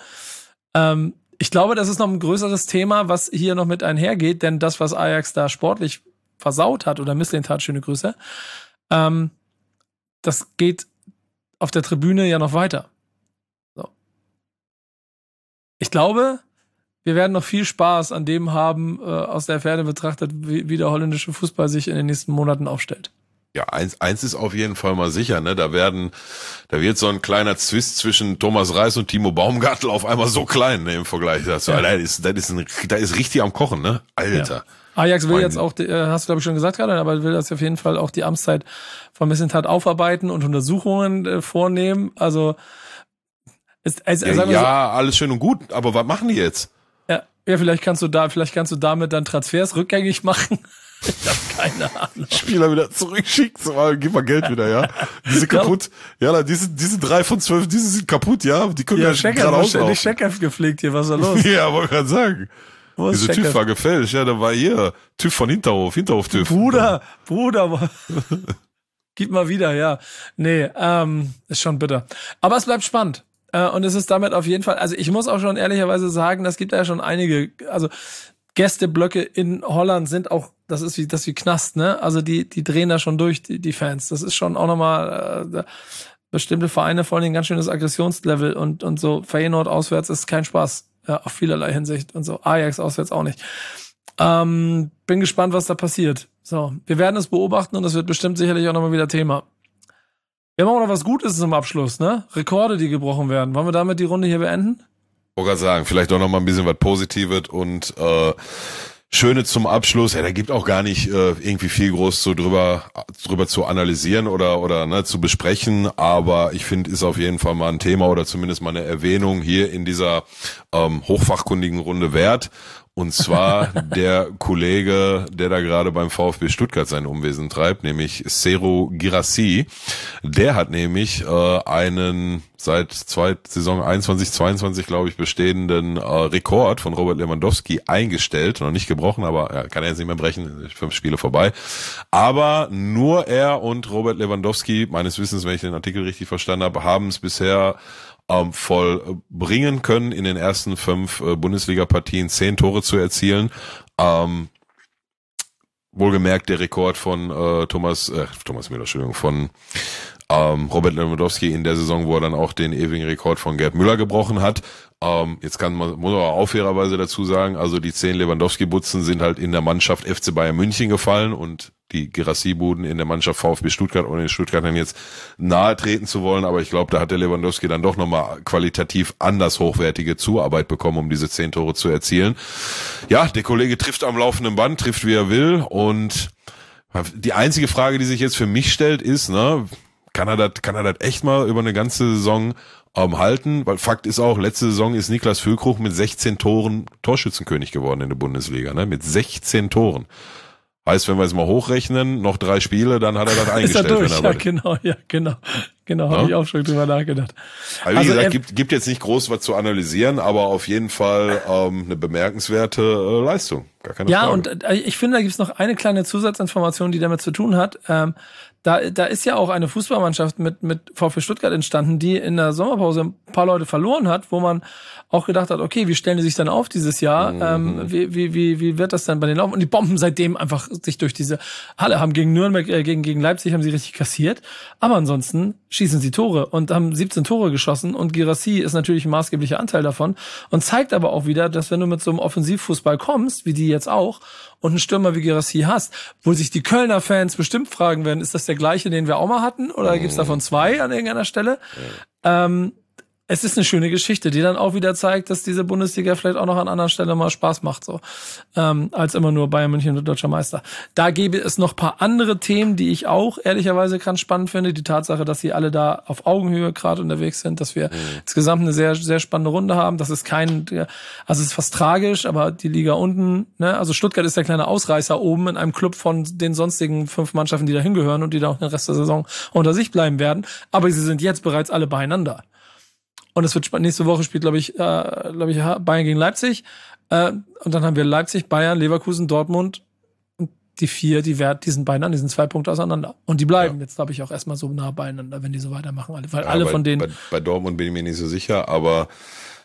Speaker 4: Ich glaube, das ist noch ein größeres Thema, was hier noch mit einhergeht, denn das, was Ajax da sportlich versaut hat oder Mislintat, schöne Grüße, das geht auf der Tribüne ja noch weiter. So. Ich glaube, wir werden noch viel Spaß an dem haben, aus der Ferne betrachtet, wie der holländische Fußball sich in den nächsten Monaten aufstellt.
Speaker 3: Ja, eins ist auf jeden Fall mal sicher, ne? Da wird so ein kleiner Zwist zwischen Thomas Reis und Timo Baumgartel auf einmal so klein, ne, im Vergleich dazu. Ja. Da ist richtig am Kochen, ne? Alter.
Speaker 4: Ja. Ajax will jetzt auch, hast du glaube ich schon gesagt gerade, aber will das auf jeden Fall auch die Amtszeit von Mislintat aufarbeiten und Untersuchungen vornehmen. Also
Speaker 3: alles schön und gut, aber was machen die jetzt?
Speaker 4: Ja, vielleicht kannst du damit dann Transfers rückgängig machen. Ich hab keine Ahnung.
Speaker 3: Spieler wieder zurückschicken, gib mal Geld wieder, ja. Diese kaputt, ja, diese 3 von 12, diese sind kaputt, ja. Die können ja gerade auslaufen.
Speaker 4: Die Checkheft gepflegt hier, was ist da los?
Speaker 3: Ja, wollte gerade sagen. Diese TÜV war gefälscht, ja, da war hier TÜV von Hinterhof-TÜV.
Speaker 4: Bruder, gib mal wieder, ja. Nee, ist schon bitter. Aber es bleibt spannend. Und es ist damit auf jeden Fall, also ich muss auch schon ehrlicherweise sagen, das gibt ja schon einige, also Gästeblöcke in Holland sind auch, das ist wie Knast, ne? Also die drehen da schon durch, die Fans. Das ist schon auch nochmal bestimmte Vereine, vor allem ein ganz schönes Aggressionslevel und so. Feyenoord auswärts ist kein Spaß, auf vielerlei Hinsicht und so. Ajax auswärts auch nicht. Bin gespannt, was da passiert. So, wir werden es beobachten und es wird bestimmt sicherlich auch nochmal wieder Thema. Wir haben auch noch was Gutes zum Abschluss, ne? Rekorde, die gebrochen werden. Wollen wir damit die Runde hier beenden?
Speaker 3: Ich wollte gerade sagen, vielleicht auch noch mal ein bisschen was Positives und Schöne zum Abschluss. Ja, da gibt auch gar nicht irgendwie viel groß so drüber zu analysieren oder ne, zu besprechen. Aber ich finde, ist auf jeden Fall mal ein Thema oder zumindest mal eine Erwähnung hier in dieser hochfachkundigen Runde wert. Und zwar der Kollege, der da gerade beim VfB Stuttgart sein Unwesen treibt, nämlich Serhou Guirassy. Der hat nämlich einen seit Saison 21/22, glaube ich, bestehenden Rekord von Robert Lewandowski eingestellt. Noch nicht gebrochen, aber kann er jetzt nicht mehr brechen. 5 Spiele vorbei. Aber nur er und Robert Lewandowski, meines Wissens, wenn ich den Artikel richtig verstanden habe, haben es bisher vollbringen können, in den ersten 5 Bundesliga-Partien 10 Tore zu erzielen. Wohlgemerkt der Rekord von Thomas Müller, Entschuldigung, von Robert Lewandowski in der Saison, wo er dann auch den ewigen Rekord von Gerd Müller gebrochen hat. Jetzt muss man auch fairerweise dazu sagen, also die 10 Lewandowski-Butzen sind halt in der Mannschaft FC Bayern München gefallen und die Guirassy-Buden in der Mannschaft VfB Stuttgart, ohne den Stuttgartern jetzt nahe treten zu wollen. Aber ich glaube, da hat der Lewandowski dann doch nochmal qualitativ anders hochwertige Zuarbeit bekommen, um diese 10 Tore zu erzielen. Ja, der Kollege trifft am laufenden Band, trifft wie er will. Und die einzige Frage, die sich jetzt für mich stellt, ist, ne, kann er das echt mal über eine ganze Saison halten? Weil Fakt ist auch, letzte Saison ist Niklas Füllkrug mit 16 Toren Torschützenkönig geworden in der Bundesliga, ne? Mit 16 Toren. Heißt, wenn wir es mal hochrechnen, noch 3 Spiele, dann hat er das eingestellt.
Speaker 4: Ist er durch? Genau, ja? Habe ich auch schon drüber nachgedacht.
Speaker 3: Also wie gesagt, gibt jetzt nicht groß was zu analysieren, aber auf jeden Fall eine bemerkenswerte Leistung. Gar keine Frage.
Speaker 4: Ja, und ich finde, da gibt's noch eine kleine Zusatzinformation, die damit zu tun hat. Da ist ja auch eine Fußballmannschaft mit VfB Stuttgart entstanden, die in der Sommerpause ein paar Leute verloren hat, wo man auch gedacht hat, okay, wie stellen die sich dann auf dieses Jahr? Wie wird das dann bei den Laufen? Und die bomben seitdem einfach sich durch diese Halle, haben gegen Nürnberg, gegen Leipzig haben sie richtig kassiert. Aber ansonsten schießen sie Tore und haben 17 Tore geschossen und Guirassy ist natürlich ein maßgeblicher Anteil davon und zeigt aber auch wieder, dass wenn du mit so einem Offensivfußball kommst, wie die jetzt auch, und einen Stürmer wie Guirassy hast, wo sich die Kölner Fans bestimmt fragen werden, ist das der gleiche, den wir auch mal hatten? Oder gibt's davon 2 an irgendeiner Stelle? Es ist eine schöne Geschichte, die dann auch wieder zeigt, dass diese Bundesliga vielleicht auch noch an anderer Stelle mal Spaß macht, so als immer nur Bayern München und deutscher Meister. Da gäbe es noch ein paar andere Themen, die ich auch ehrlicherweise ganz spannend finde. Die Tatsache, dass sie alle da auf Augenhöhe gerade unterwegs sind, dass wir insgesamt eine sehr, sehr spannende Runde haben. Das ist also es ist fast tragisch, aber die Liga unten, ne, also Stuttgart ist der kleine Ausreißer oben in einem Club von den sonstigen 5 Mannschaften, die da hingehören und die da auch den Rest der Saison unter sich bleiben werden. Aber sie sind jetzt bereits alle beieinander. Und es wird spannend. Nächste Woche spielt, glaube ich, Bayern gegen Leipzig. Und dann haben wir Leipzig, Bayern, Leverkusen, Dortmund. Und die 4, die sind beieinander, die sind 2 Punkte auseinander. Und die bleiben jetzt, glaube ich, auch erstmal so nah beieinander, wenn die so weitermachen. Weil alle von denen.
Speaker 3: Bei Dortmund bin ich mir nicht so sicher, aber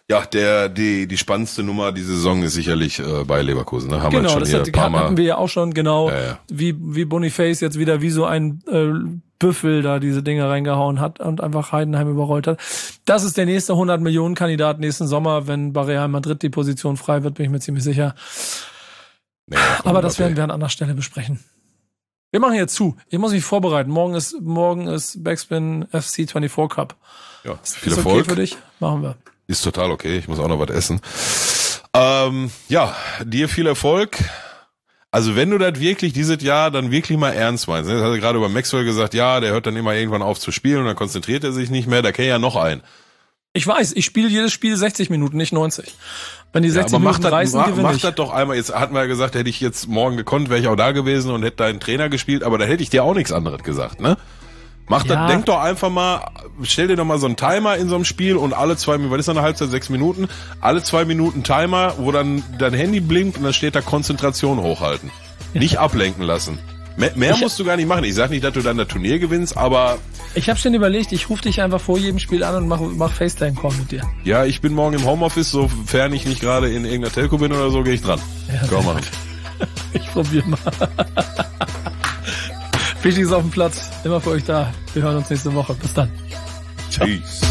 Speaker 3: Ja, die spannendste Nummer diese Saison ist sicherlich bei Leverkusen. Ne? Haben wir
Speaker 4: Genau,
Speaker 3: schon
Speaker 4: das
Speaker 3: hier ein paar Mal.
Speaker 4: hatten wir ja auch schon, genau,
Speaker 3: Ja.
Speaker 4: wie Boniface jetzt wieder wie so ein Büffel da diese Dinge reingehauen hat und einfach Heidenheim überrollt hat. Das ist der nächste 100-Millionen-Kandidat nächsten Sommer, wenn bei Real Madrid die Position frei wird, bin ich mir ziemlich sicher.
Speaker 3: Nee,
Speaker 4: Aber das werden wir an anderer Stelle besprechen. Wir machen jetzt zu. Ich muss mich vorbereiten. Morgen ist Backspin FC 24 Cup.
Speaker 3: Ja, viel
Speaker 4: Ist
Speaker 3: Erfolg.
Speaker 4: okay für dich? Machen wir.
Speaker 3: Ist total okay. Ich muss auch noch was essen. Ja, dir viel Erfolg. Also wenn du das wirklich dieses Jahr dann wirklich mal ernst meinst, ne? Das hat er gerade über Maxwell gesagt, ja, der hört dann immer irgendwann auf zu spielen und dann konzentriert er sich nicht mehr. Da käme ja noch ein.
Speaker 4: Ich weiß, ich spiele jedes Spiel 60 Minuten, nicht 90. Wenn die 60
Speaker 3: aber
Speaker 4: Minuten reißen, gewinne
Speaker 3: mach
Speaker 4: ich.
Speaker 3: das doch einmal. Jetzt hatten wir ja gesagt, hätte ich jetzt morgen gekonnt, wäre ich auch da gewesen und hätte deinen Trainer gespielt, aber da hätte ich dir auch nichts anderes gesagt, ne?
Speaker 4: Ja.
Speaker 3: Denk doch einfach mal, stell dir doch mal so einen Timer in so einem Spiel und alle 2 Minuten, was ist eine Halbzeit, 6 Minuten, alle 2 Minuten Timer, wo dann dein Handy blinkt und dann steht da Konzentration hochhalten. Nicht ablenken lassen. Mehr musst du gar nicht machen. Ich sag nicht, dass du dann das Turnier gewinnst, aber...
Speaker 4: Ich habe schon überlegt, ich rufe dich einfach vor jedem Spiel an und mach FaceTime-Call mit dir.
Speaker 3: Ja, ich bin morgen im Homeoffice, sofern ich nicht gerade in irgendeiner Telco bin oder so, gehe ich dran.
Speaker 4: Ja,
Speaker 3: Kann man machen.
Speaker 4: Ich probiere mal. Wichtig ist auf dem Platz. Immer für euch da. Wir hören uns nächste Woche. Bis dann.
Speaker 3: Tschüss.